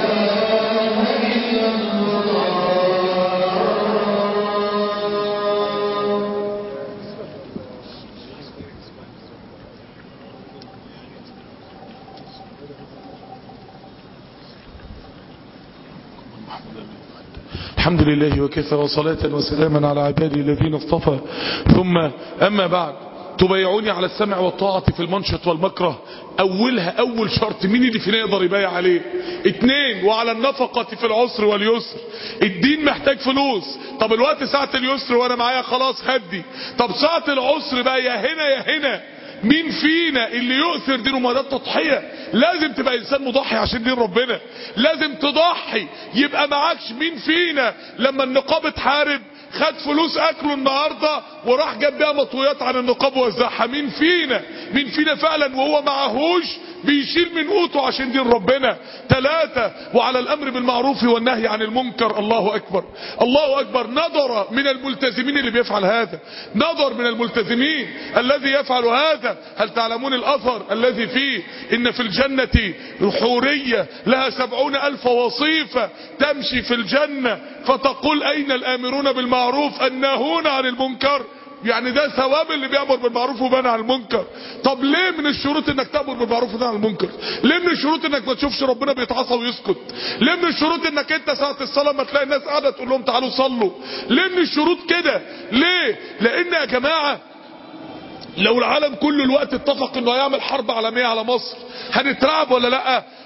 الحمد لله وكفى وصلاة وسلاما على عباده الذين اصطفى، ثم أما بعد. تبايعوني على السمع والطاعة في المنشط والمكره، أولها أول شرط مين اللي فينا يقدر يبايع عليه؟ 2، وعلى النفقة في العسر واليسر. الدين محتاج فلوس. طب الوقت ساعة اليسر وانا معايا خلاص هدي. طب ساعة العسر بقى يا هنا يا هنا، مين فينا اللي يؤثر دينه؟ ما ده التضحية. لازم تبقى انسان مضحي عشان دين ربنا، لازم تضحي. يبقى معكش. مين فينا لما النقابة تحارب خد فلوس اكله النهاردة وراح جاب بيها مطويات عن النقاب ووزعها؟ مين فينا فعلا وهو معهوش بيشيل من قوته عشان دين ربنا؟ 3، وعلى الامر بالمعروف والنهي عن المنكر. الله اكبر الله اكبر. نظر من الملتزمين اللي بيفعل هذا، نظر من الملتزمين الذي يفعل هذا. هل تعلمون الاثر الذي فيه ان في الجنة حورية لها 70,000 وصيفة تمشي في الجنة فتقول اين الامرون بالمعروف الناهون عن المنكر؟ يعني ده ثواب اللي بيأمر بالمعروف وبينهى عن المنكر. طب ليه من الشروط انك تأمر بالمعروف وتنهى عن المنكر؟ ليه من الشروط انك ما تشوفش ربنا بيتعصى ويسكت؟ ليه من الشروط انك انت ساعة الصلاة ما تلاقي الناس قاعدة تقول لهم تعالوا صلوا؟ ليه من الشروط كده؟ ليه؟ لان يا جماعة لو العالم كله الوقت اتفق انه هيعمل حرب عالمية على مصر هنترعب ولا لا؟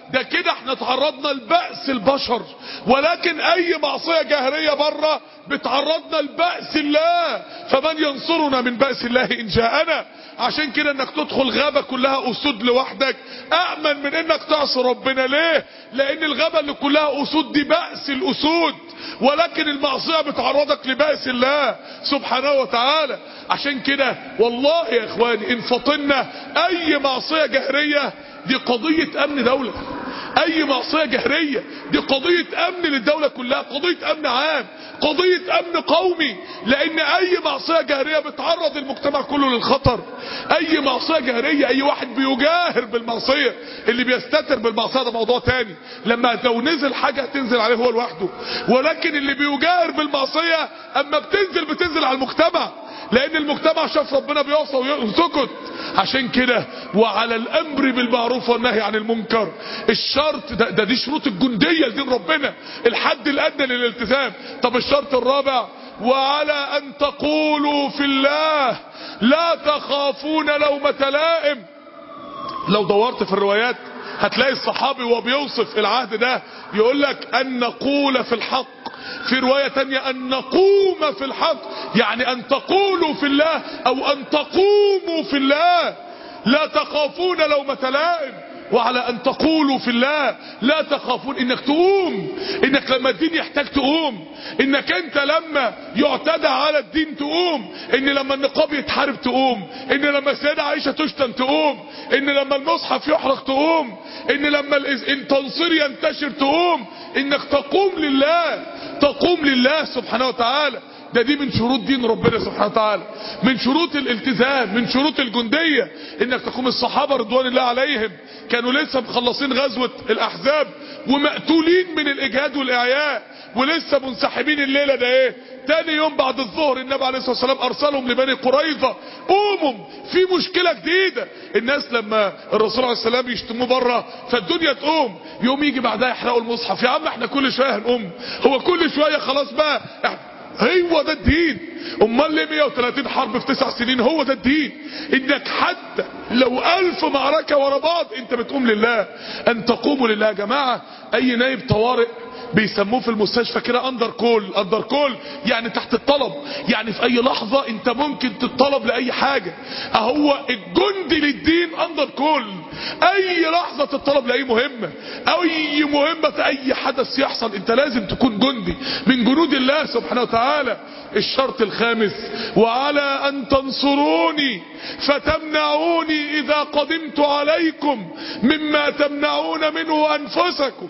ده كده احنا تعرضنا لبأس البشر، ولكن اي معصية جهرية بره بتعرضنا لبأس الله، فمن ينصرنا من بأس الله ان جاءنا. عشان كده انك تدخل غابة كلها اسود لوحدك امن من انك تعصي ربنا. ليه؟ لان الغابة اللي كلها اسود دي بأس الاسود، ولكن المعصية بتعرضك لبأس الله سبحانه وتعالى. عشان كده والله يا اخواني ان فطنا اي معصية جهرية دي قضية امن دولة، اي معصية جهرية دي قضية امن للدولة كلها، قضية امن عام، قضية امن قومي، لان اي معصية جهرية بتعرض المجتمع كله للخطر. اي معصية جهرية، اي واحد بيجاهر بالمعصية، اللي بيستتر بالمعصية ده موضوع تاني، لما لو نزل حاجة تنزل عليه هو لوحده، ولكن اللي بيجاهر بالمعصية اما بتنزل على المجتمع، لان المجتمع شاف ربنا بيعصى وسكت. عشان كده وعلى الامر بالمعروف والنهي عن المنكر، الشرط ده دي شروط الجندية لدين ربنا، الحد الادنى للالتزام. طب الشرط الرابع، وعلى ان تقولوا في الله لا تخافون لومة لائم. لو دورت في الروايات هتلاقي الصحابي وهو بيوصف العهد ده يقول لك ان نقول في الحق، في رواية تانية ان نقوم في الحق، يعني ان تقولوا في الله او ان تقوموا في الله. لا تخافون لومة لائم، وعلى ان تقولوا في الله لا تخافون، انك تقوم، انك لما الدين يحتاج تقوم، انك انت لما يعتدى على الدين تقوم، ان لما النقاب يتحارب تقوم، ان لما السيدة عائشة تشتم تقوم، ان لما المصحف يحرق تقوم، ان لما التنصير ينتشر تقوم، انك تقوم لله، تقوم لله سبحانه وتعالى. دي من شروط دين ربنا سبحانه وتعالى، من شروط الالتزام، من شروط الجندية، انك تقوم. الصحابة رضوان الله عليهم كانوا لسه مخلصين غزوة الاحزاب ومقتولين من الاجهاد والاعياء، ولسه منسحبين الليلة ده ايه تاني يوم بعد الظهر النبي عليه الصلاة والسلام ارسلهم لبني قريظة، قوموا في مشكلة جديدة. الناس لما الرسول عليه السلام يشتموه بره فالدنيا تقوم، يوم يجي بعدها يحرقوا المصحف. يا عم احنا كل شوية هنقوم، هو كل شوية خلاص بقى هو ده الدين؟ امال ليه 130 حرب في 9 سنين؟ هو ده الدين، انك حتى لو 1000 معركة ورا بعض انت بتقوم لله. ان تقوموا لله يا جماعة. اي نايب طوارئ بيسموه في المستشفى كده اندر كول، اندر كول يعني تحت الطلب، يعني في اي لحظة انت ممكن تتطلب لاي حاجة. اهو الجندي للدين اندر كول، اي لحظة تتطلب لاي مهمة، اي مهمة، اي حدث يحصل انت لازم تكون جندي من جنود الله سبحانه وتعالى. الشرط الخامس، وعلى ان تنصروني فتمنعوني اذا قدمت عليكم مما تمنعون منه انفسكم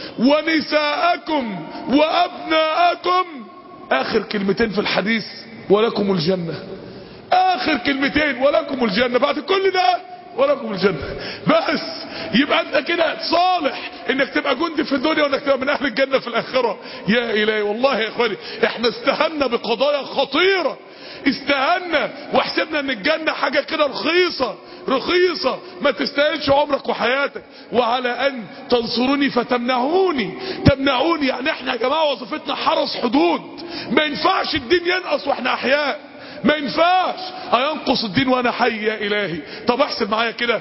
ونساءكم وابناءكم. اخر كلمتين في الحديث ولكم الجنة، اخر كلمتين ولكم الجنة، بعد كل ده ولكم الجنة. بس يبقى انت كده صالح انك تبقى جندي في الدنيا وانك تبقى من اهل الجنة في الاخرة. يا الهي والله يا اخواني احنا استهنا بقضايا خطيرة، استهنا وحسبنا ان الجنة حاجة كده رخيصة رخيصة ما تستاهلش عمرك وحياتك. وعلى ان تنصروني فتمنعوني، تمنعوني يعني احنا يا جماعة وظيفتنا حرس حدود، ما ينفعش الدين ينقص واحنا احياء، ما ينفعش. هينقص الدين وانا حي يا الهي. طب احسب معايا كده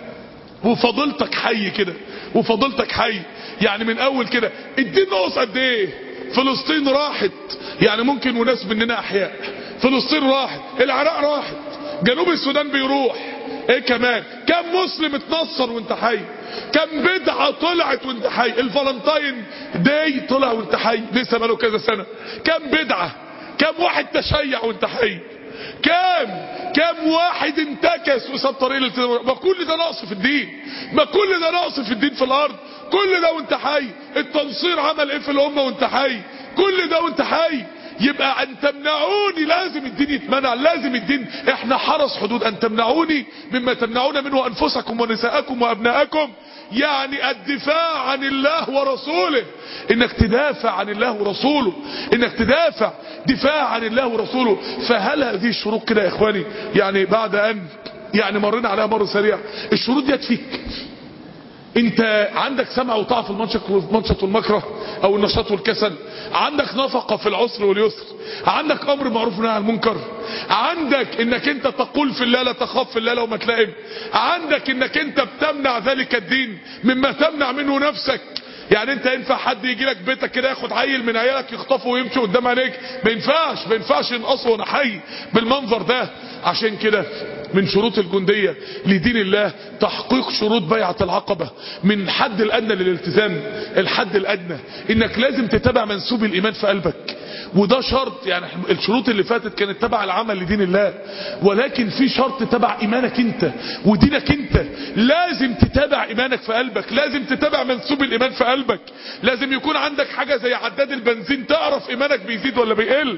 وفضلتك حي كده، وفضلتك حي يعني من اول كده الدين نقص قد ايه؟ فلسطين راحت، يعني ممكن وناس مننا احياء، فلسطين راحت، العراق راحت، جنوب السودان بيروح، ايه كمان؟ كم مسلم اتنصر وانت حي؟ كم بدعة طلعت وانت حي؟ الفالنتاين داي طلع وانت حي لسه بقاله كذا سنة. كم بدعة؟ كم واحد تشيع وانت حي؟ كم واحد انتكس وساب طريق الالتزام؟ ما كل ده نقص في الدين، ما كل ده نقص في الدين في الارض، كل ده وانت حي. التنصير عمل ايه في الامة وانت حي؟ كل ده وانت حي. يبقى ان تمنعوني لازم الدين يتمنع، لازم الدين، احنا حرس حدود. ان تمنعوني مما تمنعون منه انفسكم ونساءكم وابناءكم، يعني الدفاع عن الله ورسوله، انك تدافع عن الله ورسوله، انك تدافع دفاع عن الله ورسوله. فهل هذه الشروط كده يا اخواني يعني بعد ان يعني مرينا عليها مر سريع، الشروط دي تفيك انت عندك سمع وطاعة في المنشط والمكره او النشاط والكسل، عندك نفقة في العسر واليسر، عندك امر معروف ونهي عن المنكر، عندك انك انت تقول في الله لا تخاف في الله لو ما تلائم، عندك انك انت بتمنع ذلك الدين مما تمنع منه نفسك. يعني انت ينفع حد يجي لك بيتك كده ياخد عيل من عيالك يخطفه ويمشي قدام عينيك؟ ما ينفعش ينقصه وانا حي بالمنظر ده. عشان كده من شروط الجندية لدين الله تحقيق شروط بيعة العقبة، من الحد الادنى للالتزام. الحد الادنى انك لازم تتابع منسوب الايمان في قلبك، وده شرط. يعني الشروط اللي فاتت كانت تبع العمل لدين الله، ولكن في شرط تبع ايمانك انت ودينك انت. لازم تتابع ايمانك في قلبك، لازم تتابع منسوب الايمان في قلبك، لازم يكون عندك حاجة زي عداد البنزين تعرف ايمانك بيزيد ولا بيقل.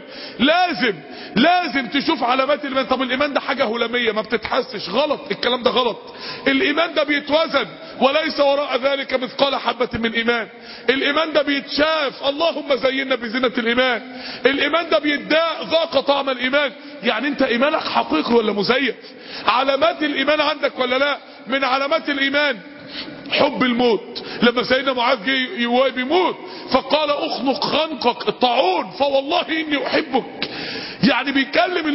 لازم تشوف علامات الايمان. طب الايمان ده حاجة هلامية ما بتتحسش، غلط، الكلام ده غلط. الايمان ده بيتوزن وليس وراء ذلك مثقال حبة من ايمان. الايمان ده بيتشاف، اللهم زينا بزينة الايمان. الايمان ده بيداء، ذاق طعم الايمان. يعني انت ايمانك حقيقي ولا مزيف؟ علامات الايمان عندك ولا لا؟ من علامات الايمان حب الموت. لما سيدنا معاذ جه بيموت فقال اخنق خنقك الطاعون فوالله اني احبك. يعني بيكلم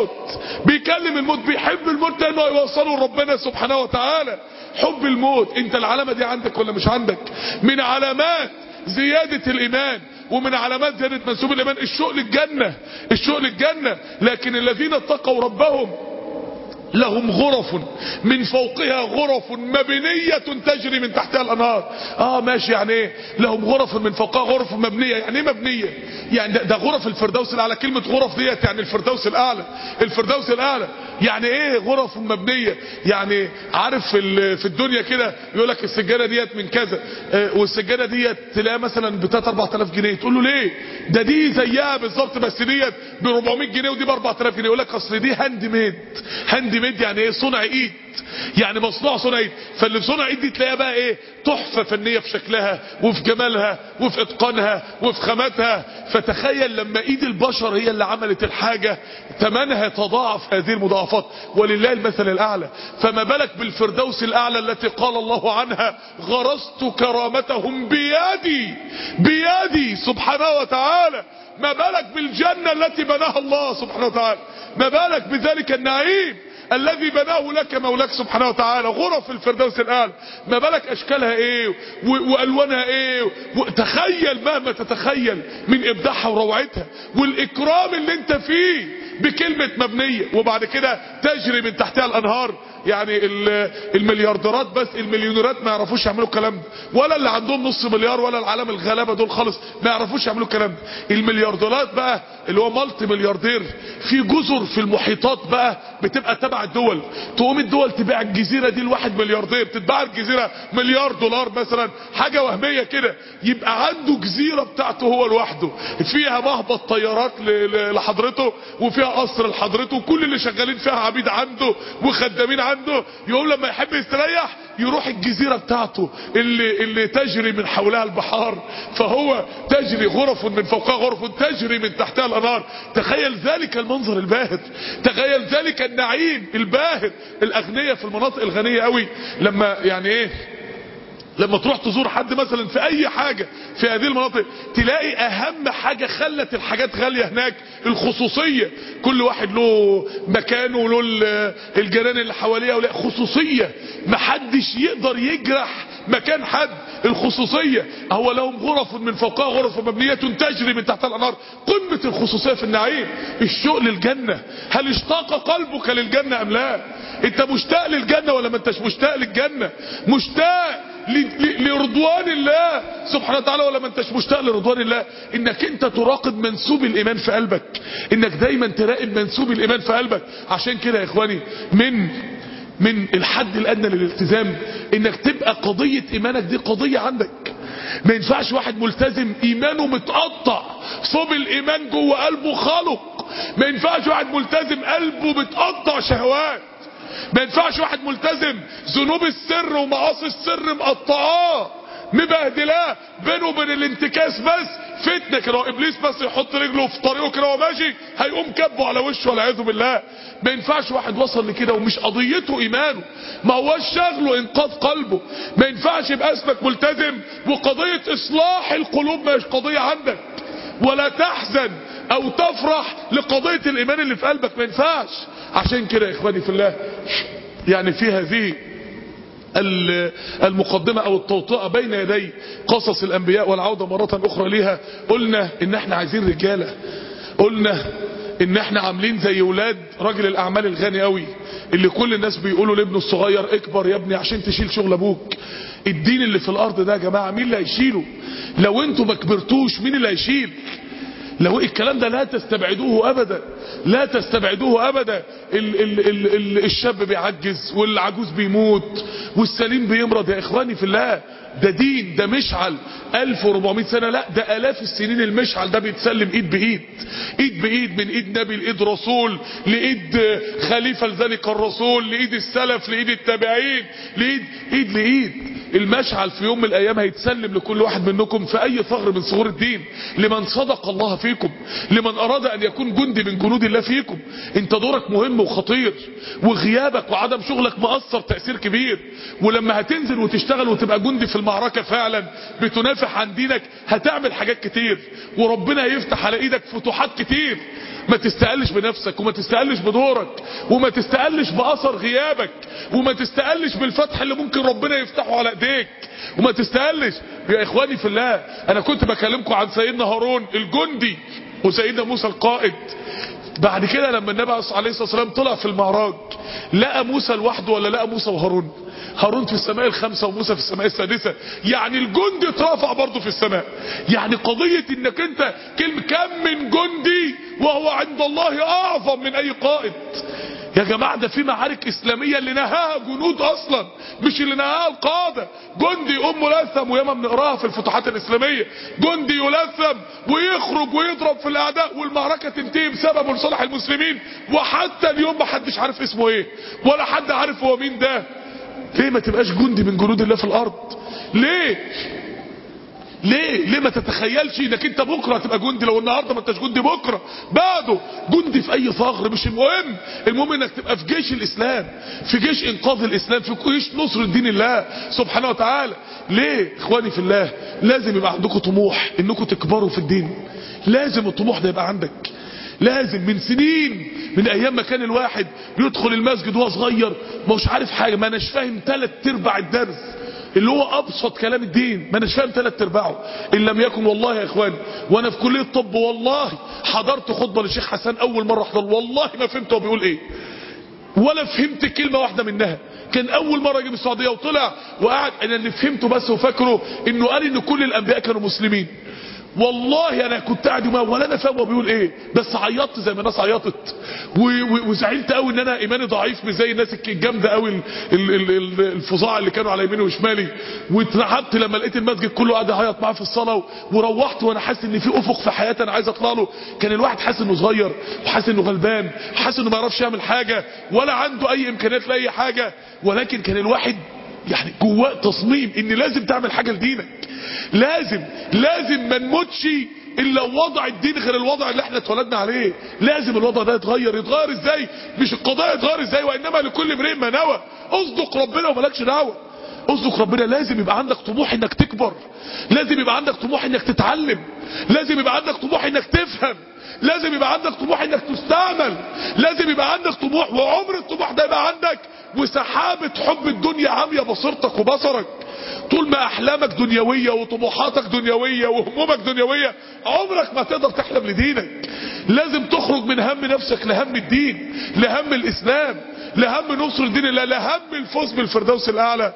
الموت، بيحب الموت لانه يوصله لربنا سبحانه وتعالى. حب الموت، انت العلامة دي عندك ولا مش عندك؟ من علامات زيادة الايمان ومن علامات زيادة منسوب الايمان الشوق للجنة. لكن الذين اتقوا ربهم لهم غرف من فوقها غرف مبنية تجري من تحتها الانهار. ماشي، يعني ايه لهم غرف من فوقها غرف مبنية؟ يعني ايه مبنية؟ يعني ده غرف الفردوس الاعلى. كلمة غرف ديت يعني الفردوس الاعلى. يعني ايه غرف مبنية؟ يعني عارف في الدنيا كده يقول لك السجادة ديت من كذا، والسجادة ديت تلاقيها مثلا ب 3-4,000 جنيه. تقول له ليه؟ دي زيها بالظبط بس ديت ب 400 جنيه ودي ب 4,000 جنيه. يقول لك اصل دي هاند ميد. يعني ايه؟ صنع ايد، يعني مصنوع صنع ايد. فاللي في صنع ايد دي تلاقيها بقى ايه؟ تحفة فنية في شكلها وفي جمالها وفي اتقانها وفي خاماتها. فتخيل لما ايد البشر هي اللي عملت الحاجة ثمنها تضاعف هذه المضاعفات، ولله المثل الاعلى. فما بالك بالفردوس الاعلى التي قال الله عنها غرست كرامتهم بيدي سبحانه وتعالى. ما بالك بالجنة التي بناها الله سبحانه وتعالى، ما بالك بذلك النعيم الذي بناه لك مولاك سبحانه وتعالى، غرف الفردوس الاعلى. ما بالك اشكالها ايه والوانها ايه. تخيل مهما تتخيل من ابداعها وروعتها والاكرام اللي انت فيه بكلمة مبنية. وبعد كده تجري من تحتها الانهار. يعني المليارديرات بس، المليونيرات ما يعرفوش يعملوا الكلام ده، ولا اللي عندهم نص مليار، ولا العالم الغلابه دول خالص ما يعرفوش يعملوا الكلام ده. المليارديرات بقى اللي هو مالتي ملياردير، في جزر في المحيطات بقى بتبقى تبع الدول. تقوم الدول تبيع الجزيره دي لواحد ملياردير، تتباع الجزيره $1,000,000 مثلا، حاجه وهميه كده. يبقى عنده جزيره بتاعته هو لوحده، فيها مهبط طيارات لحضرته وفيها قصر لحضرته، وكل اللي شغالين فيها عبيد عنده وخدامين عنده. يقول لما يحب يستريح يروح الجزيرة بتاعته اللي تجري من حولها البحار، فهو تجري غرف من فوقها غرف تجري من تحتها الانهار. تخيل ذلك المنظر الباهر، تخيل ذلك النعيم الباهر. الاغنياء في المناطق الغنية قوي لما يعني ايه، لما تروح تزور حد مثلا في اي حاجة في هذه المناطق تلاقي اهم حاجة خلت الحاجات غالية هناك الخصوصية. كل واحد له مكانه وله الجيران اللي حواليه ولا خصوصية، محدش يقدر يجرح مكان حد. الخصوصية. هو لهم غرف من فوقها غرف مبنية تجري من تحتها الانهار. قمة الخصوصية في النعيم. الشوق للجنة، هل اشتاق قلبك للجنة ام لا؟ انت مشتاق للجنة ولا ما انتش مشتاق للجنة؟ مشتاق لرضوان الله سبحانه وتعالى ولا ما انتش مشتاق لرضوان الله؟ انك انت تراقب منسوب الايمان في قلبك، انك دايما تراقب منسوب الايمان في قلبك. عشان كده يا اخواني من الحد الادنى للالتزام انك تبقى قضية ايمانك دي قضية عندك. ما ينفعش واحد ملتزم ايمانه متقطع، صوب الايمان جوه قلبه خلق. ما ينفعش واحد ملتزم قلبه بتقطع شهوات. ما ينفعش واحد ملتزم ذنوب السر ومعاصي السر مقطعاه. مبهدلاه بينه وبين الانتكاس بس فتنه كده، ابليس بس يحط رجله في طريقه كده وهو ماشي هيقوم كبه على وشه والعياذ بالله. ما ينفعش واحد وصل لكده ومش قضيته ايمانه، ما هوش شغله انقاذ قلبه. ما ينفعش يبقى اسمك ملتزم وقضيه اصلاح القلوب مش قضيه عندك، ولا تحزن او تفرح لقضيه الايمان اللي في قلبك، ما ينفعش. عشان كده يا اخواني في الله، يعني في هذه المقدمة او التوطئة بين يدي قصص الانبياء والعودة مرة اخرى ليها، قلنا ان احنا عايزين رجالة. قلنا ان احنا عاملين زي ولاد راجل الاعمال الغني قوي اللي كل الناس بيقولوا لابنه الصغير اكبر يا ابني عشان تشيل شغل ابوك. الدين اللي في الارض ده يا جماعة مين اللي هيشيله؟ لو انتوا ما كبرتوش مين اللي هيشيل؟ لو الكلام ده لا تستبعدوه ابدا، لا تستبعدوه ابدا. الشاب بيعجز والعجوز بيموت والسليم بيمرض يا اخواني في الله. ده دين، ده مشعل 1400 سنة، لا ده الاف السنين. المشعل ده بيتسلم ايد بايد، ايد بايد، من ايد نبي لايد رسول لايد خليفة لذلك الرسول لايد السلف لايد التابعين ايد لايد. المشعل في يوم من الايام هيتسلم لكل واحد منكم في اي ثغر من ثغور الدين، لمن صدق الله فيكم، لمن اراد ان يكون جندي من جنود الله فيكم. انت دورك مهم وخطير، وغيابك وعدم شغلك مؤثر تأثير كبير. ولما هتنزل وتشتغل وتبقى جندي في المعركة فعلا بتنافح عن دينك، هتعمل حاجات كتير وربنا هيفتح على ايدك فتوحات كتير. ما تستقلش بنفسك، وما تستقلش بدورك، وما تستقلش بأثر غيابك، وما تستقلش بالفتح اللي ممكن ربنا يفتحه على ايديك، وما تستقلش. يا اخواني في الله، انا كنت بكلمكم عن سيدنا هارون الجندي وسيدنا موسى القائد. بعد كده لما النبي عليه الصلاة والسلام طلع في المعراج، لقى موسى لوحده ولا لقى موسى وهارون؟ هارون في السماء الخامسة وموسى في السماء السادسة. يعني الجندي اترفع برضه في السماء. يعني قضية انك انت كم من جندي وهو عند الله اعظم من اي قائد. يا جماعة ده في معارك اسلامية اللي نهاها جنود اصلا، مش اللي نهاها القادة. جندي ملثم، وياما بنقراها في الفتوحات الاسلامية، جندي يلثم ويخرج ويضرب في الاعداء والمعركة تنتهي بسببه لصالح المسلمين، وحتى اليوم ما حدش عارف اسمه ايه ولا حد عارف هو مين ده. ليه ما تبقاش جندي من جنود الله في الارض؟ ليه ما تتخيلش انك انت بكره هتبقى جندي؟ لو النهارده ما انتش جندي بكره بعده جندي في اي ثغر، مش المهم. المهم انك تبقى في جيش الاسلام، في جيش انقاذ الاسلام، في جيش نصر الدين الله سبحانه وتعالى. ليه اخواني في الله؟ لازم يبقى عندكم طموح انكم تكبروا في الدين. لازم الطموح ده يبقى عندك. لازم من سنين، من ايام ما كان الواحد بيدخل المسجد وهو صغير مش عارف حاجه، ما اناش فاهم 3/4 الدرس اللي هو ابسط كلام الدين، ما اناش فاهم 3/4 ان لم يكن. والله يا اخواني وانا في كليه الطب والله حضرت خطبه للشيخ حسن اول مره احضر، والله ما فهمت هو بيقول ايه ولا فهمت كلمه واحده منها. كان اول مره اجي من السعوديه وطلع وقعد، انا اللي فهمته بس وفاكره انه قال ان كل الانبياء كانوا مسلمين. والله انا كنت قاعد ولا انا فاهم هو بيقول ايه، بس عيطت زي ما الناس عيطت وزعلت قوي ان انا ايماني ضعيف مش زي الناس الجامده قوي الفظاع اللي كانوا على يميني وشمالي. واترعبت لما لقيت المسجد كله قاعد يعيط معايا في الصلاه، وروحت وانا حاسس ان في افق في حياتي انا عايز اطلع له. كان الواحد حاسس انه صغير وحاسس انه غلبان وحاسس انه ما يعرفش يعمل حاجه ولا عنده اي امكانيات لاي حاجه، ولكن كان الواحد يعني جواه تصميم ان لازم تعمل حاجه لدينك. لازم ما نموتش الا وضع الدين غير الوضع اللي احنا اتولدنا عليه. لازم الوضع ده يتغير ازاي؟ مش القضايا يتغير ازاي، وانما لكل امرئ ما نوى. اصدق ربنا ومالكش دعوه. اصدق ربنا. لازم يبقى عندك طموح انك تكبر، لازم يبقى عندك طموح انك تتعلم، لازم يبقى عندك طموح انك تفهم، لازم يبقى عندك طموح انك تستعمل، لازم يبقى عندك طموح. وعمر الطموح ده يبقى عندك وسحابة حب الدنيا عامية بصيرتك وبصرك. طول ما احلامك دنيوية وطموحاتك دنيوية وهمومك دنيوية عمرك ما تقدر تحلم لدينك. لازم تخرج من هم نفسك لهم الدين، لهم الاسلام، لهم نصر الدين الله، لهم الفوز بالفردوس الاعلى.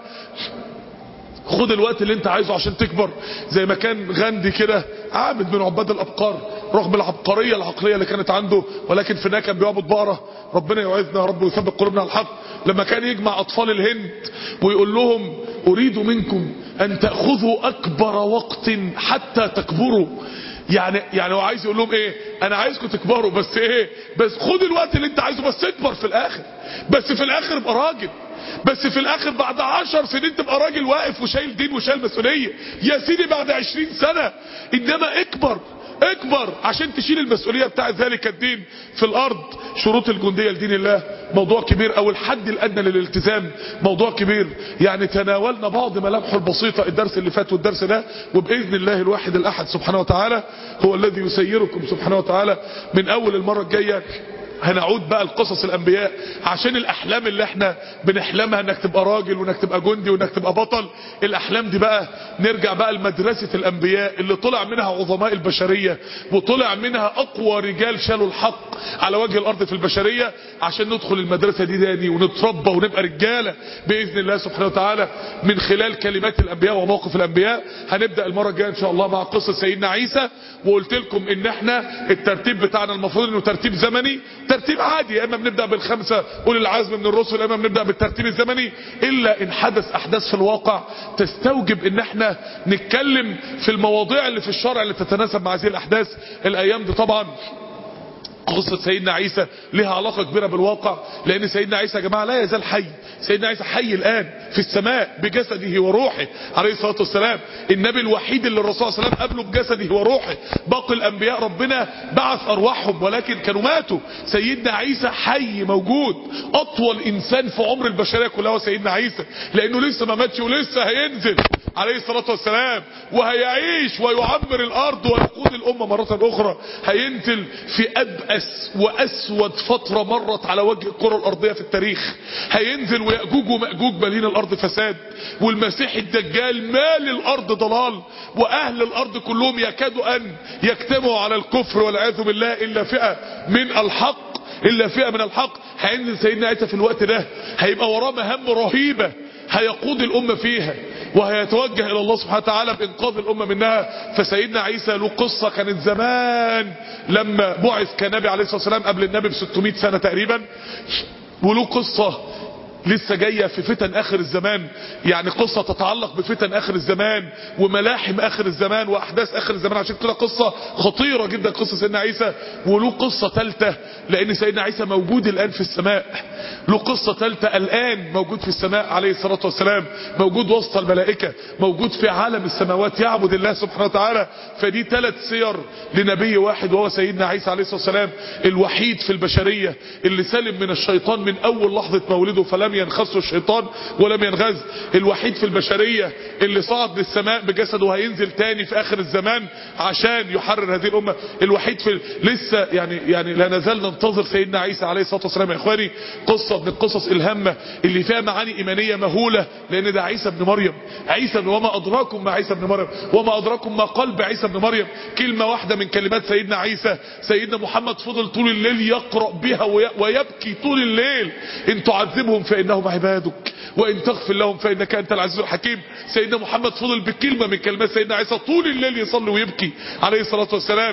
خد الوقت اللي انت عايزه عشان تكبر. زي ما كان غاندي كده عابد من عباد الابقار رغم العبقرية العقلية اللي كانت عنده، ولكن في النهاية كان بيعبد بقرة. ربنا يعزنا يا رب ويثبت قلوبنا على الحق. لما كان يجمع اطفال الهند ويقول لهم اريد منكم ان تأخذوا اكبر وقت حتى تكبروا. يعني هو عايز يقول لهم ايه؟ انا عايزكم تكبروا بس ايه؟ بس خد الوقت اللي انت عايزه، بس اكبر في الاخر، بس في الاخر ابقى راجل، بس في الاخر بعد 10 سنين تبقى راجل واقف وشايل دين وشايل مسؤولية. يا سيدي بعد 20 سنة، انما اكبر عشان تشيل المسؤولية بتاع ذلك الدين في الارض. شروط الجندية لدين الله موضوع كبير، او الحد الادنى للالتزام موضوع كبير. يعني تناولنا بعض ملامحه البسيطة الدرس اللي فات والدرس ده، وباذن الله الواحد الاحد سبحانه وتعالى هو الذي يسيركم سبحانه وتعالى. من اول المرة الجاية هنعود بقى لقصص الانبياء، عشان الاحلام اللي احنا بنحلمها انك تبقى راجل وانك تبقى جندي وانك تبقى بطل، الاحلام دي بقى نرجع بقى لمدرسة الانبياء اللي طلع منها عظماء البشرية، وطلع منها اقوى رجال شالوا الحق على وجه الارض في البشرية، عشان ندخل المدرسة دي تاني ونتربى ونبقى رجالة باذن الله سبحانه وتعالى من خلال كلمات الانبياء وموقف الانبياء. هنبدأ المرة الجاية ان شاء الله مع قصة سيدنا عيسى، وقلت لكم ان احنا الترتيب بتاعنا المفروض انه ترتيب زمني، ترتيب عادي، يا اما بنبدأ بالخمسة اولي العزم من الرسل، يا اما بنبدأ بالترتيب الزمني، الا ان حدث احداث في الواقع تستوجب ان احنا نتكلم في المواضيع اللي في الشرع اللي تتناسب مع هذه الاحداث. الايام دي طبعا قصة سيدنا عيسى لها علاقة كبيرة بالواقع، لان سيدنا عيسى يا جماعة لا يزال حي. سيدنا عيسى حي الان في السماء بجسده وروحه عليه الصلاة والسلام، النبي الوحيد اللي الرسول صلى الله عليه وسلم قبله بجسده وروحه. باقي الانبياء ربنا بعث ارواحهم ولكن كانوا ماتوا. سيدنا عيسى حي موجود، اطول انسان في عمر البشرية كلها هو سيدنا عيسى، لانه لسه ما ماتش ولسه هينزل عليه الصلاة والسلام، وهيعيش ويعمر الارض ويقود الامة مرة اخرى. هينزل في ابأس واسود فترة مرت على وجه الكرة الارضية في التاريخ، هينزل ويأجوج ومأجوج مالين الارض فساد، والمسيح الدجال مال الارض ضلال، واهل الارض كلهم يكادوا ان يجتمعوا على الكفر والعياذ بالله الا فئة من الحق. هينزل سيدنا عيسى في الوقت ده، هيبقى وراه مهام رهيبة هيقود الامة فيها، وهيتوجه الى الله سبحانه وتعالى بانقاذ الامة منها. فسيدنا عيسى له قصة كانت زمان لما بعث كنبي عليه الصلاة والسلام قبل النبي ب 600 سنة تقريبا، وله قصة لسه جاية في فتن اخر الزمان، يعني قصة تتعلق بفتن اخر الزمان وملاحم اخر الزمان واحداث اخر الزمان. عشان كده قصة خطيرة جدا قصة سيدنا عيسى. وله قصة ثالثة لان سيدنا عيسى موجود الان في السماء، له قصة ثالثة الان موجود في السماء عليه الصلاة والسلام، موجود وسط الملائكة، موجود في عالم السماوات يعبد الله سبحانه وتعالى. فدي 3 سير لنبي واحد وهو سيدنا عيسى عليه الصلاة والسلام، الوحيد في البشرية اللي سلم من الشيطان من اول لحظة مولده فلم ينخسه الشيطان ولم ينغز، الوحيد في البشرية اللي صعد للسماء بجسده وهينزل تاني في اخر الزمان عشان يحرر هذه الامة، الوحيد في لسه يعني لا نزال ننتظر سيدنا عيسى عليه الصلاة والسلام. يا اخواني قصة من القصص الهامة اللي فيها معاني ايمانية مهولة، لان ده عيسى ابن مريم. عيسى وما ادراكم ما عيسى ابن مريم وما ادراكم ما قلب عيسى ابن مريم. كلمة واحدة من كلمات سيدنا عيسى، سيدنا محمد فضل طول الليل يقرأ بها ويبكي طول الليل، ان تعذبهم فانهم عبادك وان تغفر لهم فانك انت العزيز الحكيم. سيدنا محمد فضل بكلمة من كلمات سيدنا عيسى طول الليل يصلي ويبكي عليه الصلاة والسلام.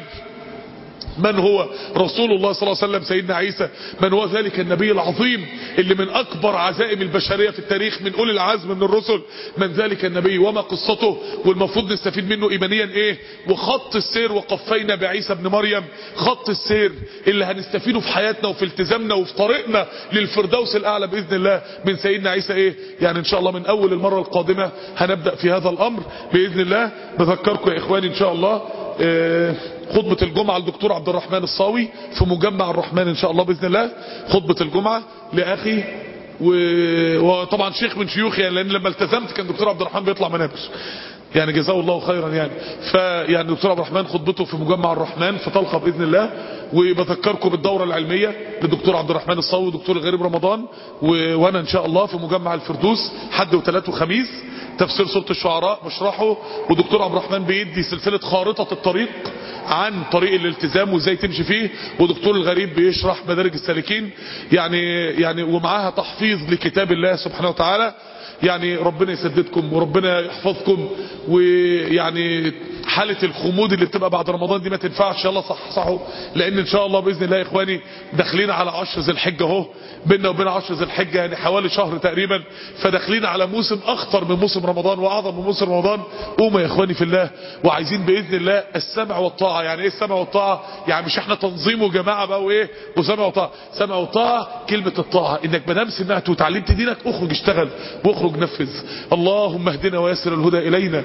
من هو رسول الله صلى الله عليه وسلم؟ سيدنا عيسى. من هو ذلك النبي العظيم اللي من اكبر عزائم البشرية في التاريخ، من اولي العزم من الرسل؟ من ذلك النبي وما قصته، والمفروض نستفيد منه ايمانيا ايه؟ وخط السير وقفينا بعيسى ابن مريم، خط السير اللي هنستفيده في حياتنا وفي التزامنا وفي طريقنا للفردوس الاعلى باذن الله من سيدنا عيسى ايه؟ يعني ان شاء الله من اول المرة القادمة هنبدأ في هذا الامر باذن الله. بذكركم يا اخواني ان شاء الله خطبة الجمعة للدكتور عبد الرحمن الصاوي في مجمع الرحمن ان شاء الله باذن الله، خطبة الجمعة لاخي وطبعا شيخ من شيوخي، يعني لان لما التزمت كان دكتور عبد الرحمن بيطلع منابر، يعني جزاه الله خيرا يعني. فيعني دكتور عبد الرحمن خطبته في مجمع الرحمن في طلقة باذن الله. وبذكركم بالدورة العلمية للدكتور عبد الرحمن الصاوي ودكتور الغريب رمضان وانا ان شاء الله في مجمع الفردوس حد وثلاث وخميس، تفسير سورة الشعراء بشرحه، ودكتور عبد الرحمن بيدي سلسلة خارطة الطريق عن طريق الالتزام وازاي تمشي فيه، ودكتور الغريب بيشرح مدارج السالكين يعني ومعاها تحفيظ لكتاب الله سبحانه وتعالى. يعني ربنا يسددكم وربنا يحفظكم، ويعني حالة الخمود اللي بتبقى بعد رمضان دي ما تنفعش، يلا صحصحوا، لان لان ان شاء الله باذن الله يا اخواني داخلين على 10 ذي الحجه اهو، بيننا وبين 10 ذي الحجه يعني حوالي شهر تقريبا، فداخلين على موسم اخطر من موسم رمضان واعظم من موسم رمضان. قوموا يا اخواني في الله، وعايزين باذن الله السمع والطاعه. يعني ايه السمع والطاعه؟ يعني مش احنا تنظيم وجماعه بقى وايه وسمع وطاعه. سمع وطاعه كلمه الطاعه انك ما دام سمعت وتعلمت دينك اخرج اشتغل واخرج نفذ. اللهم اهدنا ويسر الهدى الينا،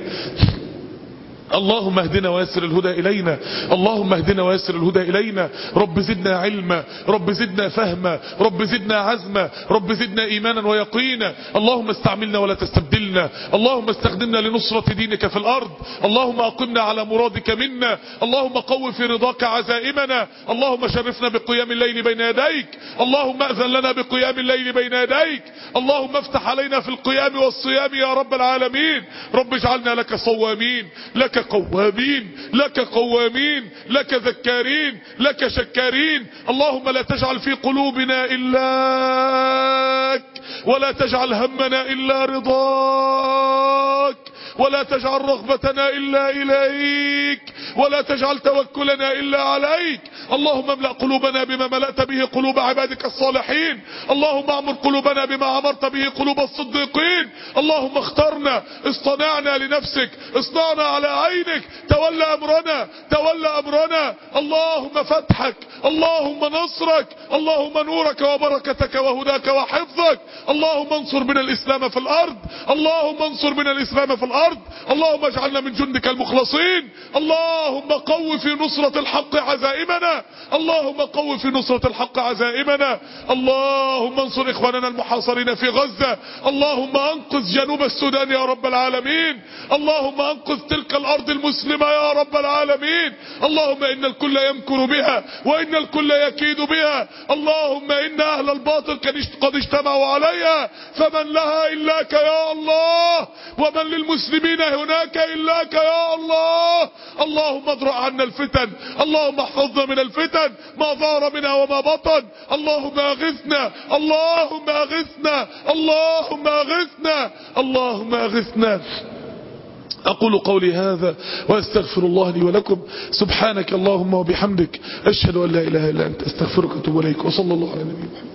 اللهم اهدنا ويسر الهدى إلينا، اللهم اهدنا ويسر الهدى إلينا. رب زدنا علما، رب زدنا فهما، رب زدنا عزما، رب زدنا إيمانا ويقينا. اللهم استعملنا ولا تستبدلنا، اللهم استخدمنا لنصرة دينك في الأرض. اللهم أقمنا على مرادك منا، اللهم قو في رضاك عزائمنا. اللهم شرفنا بقيام الليل بين يديك، اللهم أذن لنا بقيام الليل بين يديك. اللهم افتح علينا في القيام والصيام يا رب العالمين. رب اجعلنا لك صوامين، لك قوامين، لك قوامين، لك ذكارين، لك شكارين. اللهم لا تجعل في قلوبنا إلاك، ولا تجعل همنا إلا رضاك، ولا تجعل رغبتنا إلا إليك، ولا تجعل توكلنا إلا عليك. اللهم املأ قلوبنا بما ملأت به قلوب عبادك الصالحين. اللهم اعمر قلوبنا بما عمرت به قلوب الصديقين. اللهم اخترنا، اصطنعنا لنفسك، اصنعنا على عينك، تولى امرنا، تولى امرنا. اللهم فتحك، اللهم نصرك، اللهم نورك وبركتك وهداك وحفظك. اللهم انصر بنا الاسلام في الارض، اللهم انصر بنا الاسلام في الارض. اللهم اجعلنا من جندك المخلصين. اللهم قو في نصرة الحق عزائمنا، اللهم قو في نصرة الحق عزائمنا. اللهم انصر اخواننا المحاصرين في غزة. اللهم انقذ جنوب السودان يا رب العالمين. اللهم انقذ تلك الارض المسلمة يا رب العالمين. اللهم ان الكل يمكر بها وان الكل يكيد بها. اللهم ان اهل الباطل قد اجتمعوا عليها، فمن لها الاك يا الله، ومن للمسلمين هناك الاك يا الله. اللهم ادرأ عنا الفتن، اللهم احفظنا من الفتن ما ظهر منها وما بطن. اللهم اغثنا، اللهم اغثنا، اللهم اغثنا، اللهم اغثنا. أقول قولي هذا وأستغفر الله لي ولكم. سبحانك اللهم وبحمدك، أشهد أن لا إله إلا أنت، أستغفرك وأتوب إليك. وصلى الله على نبينا محمد.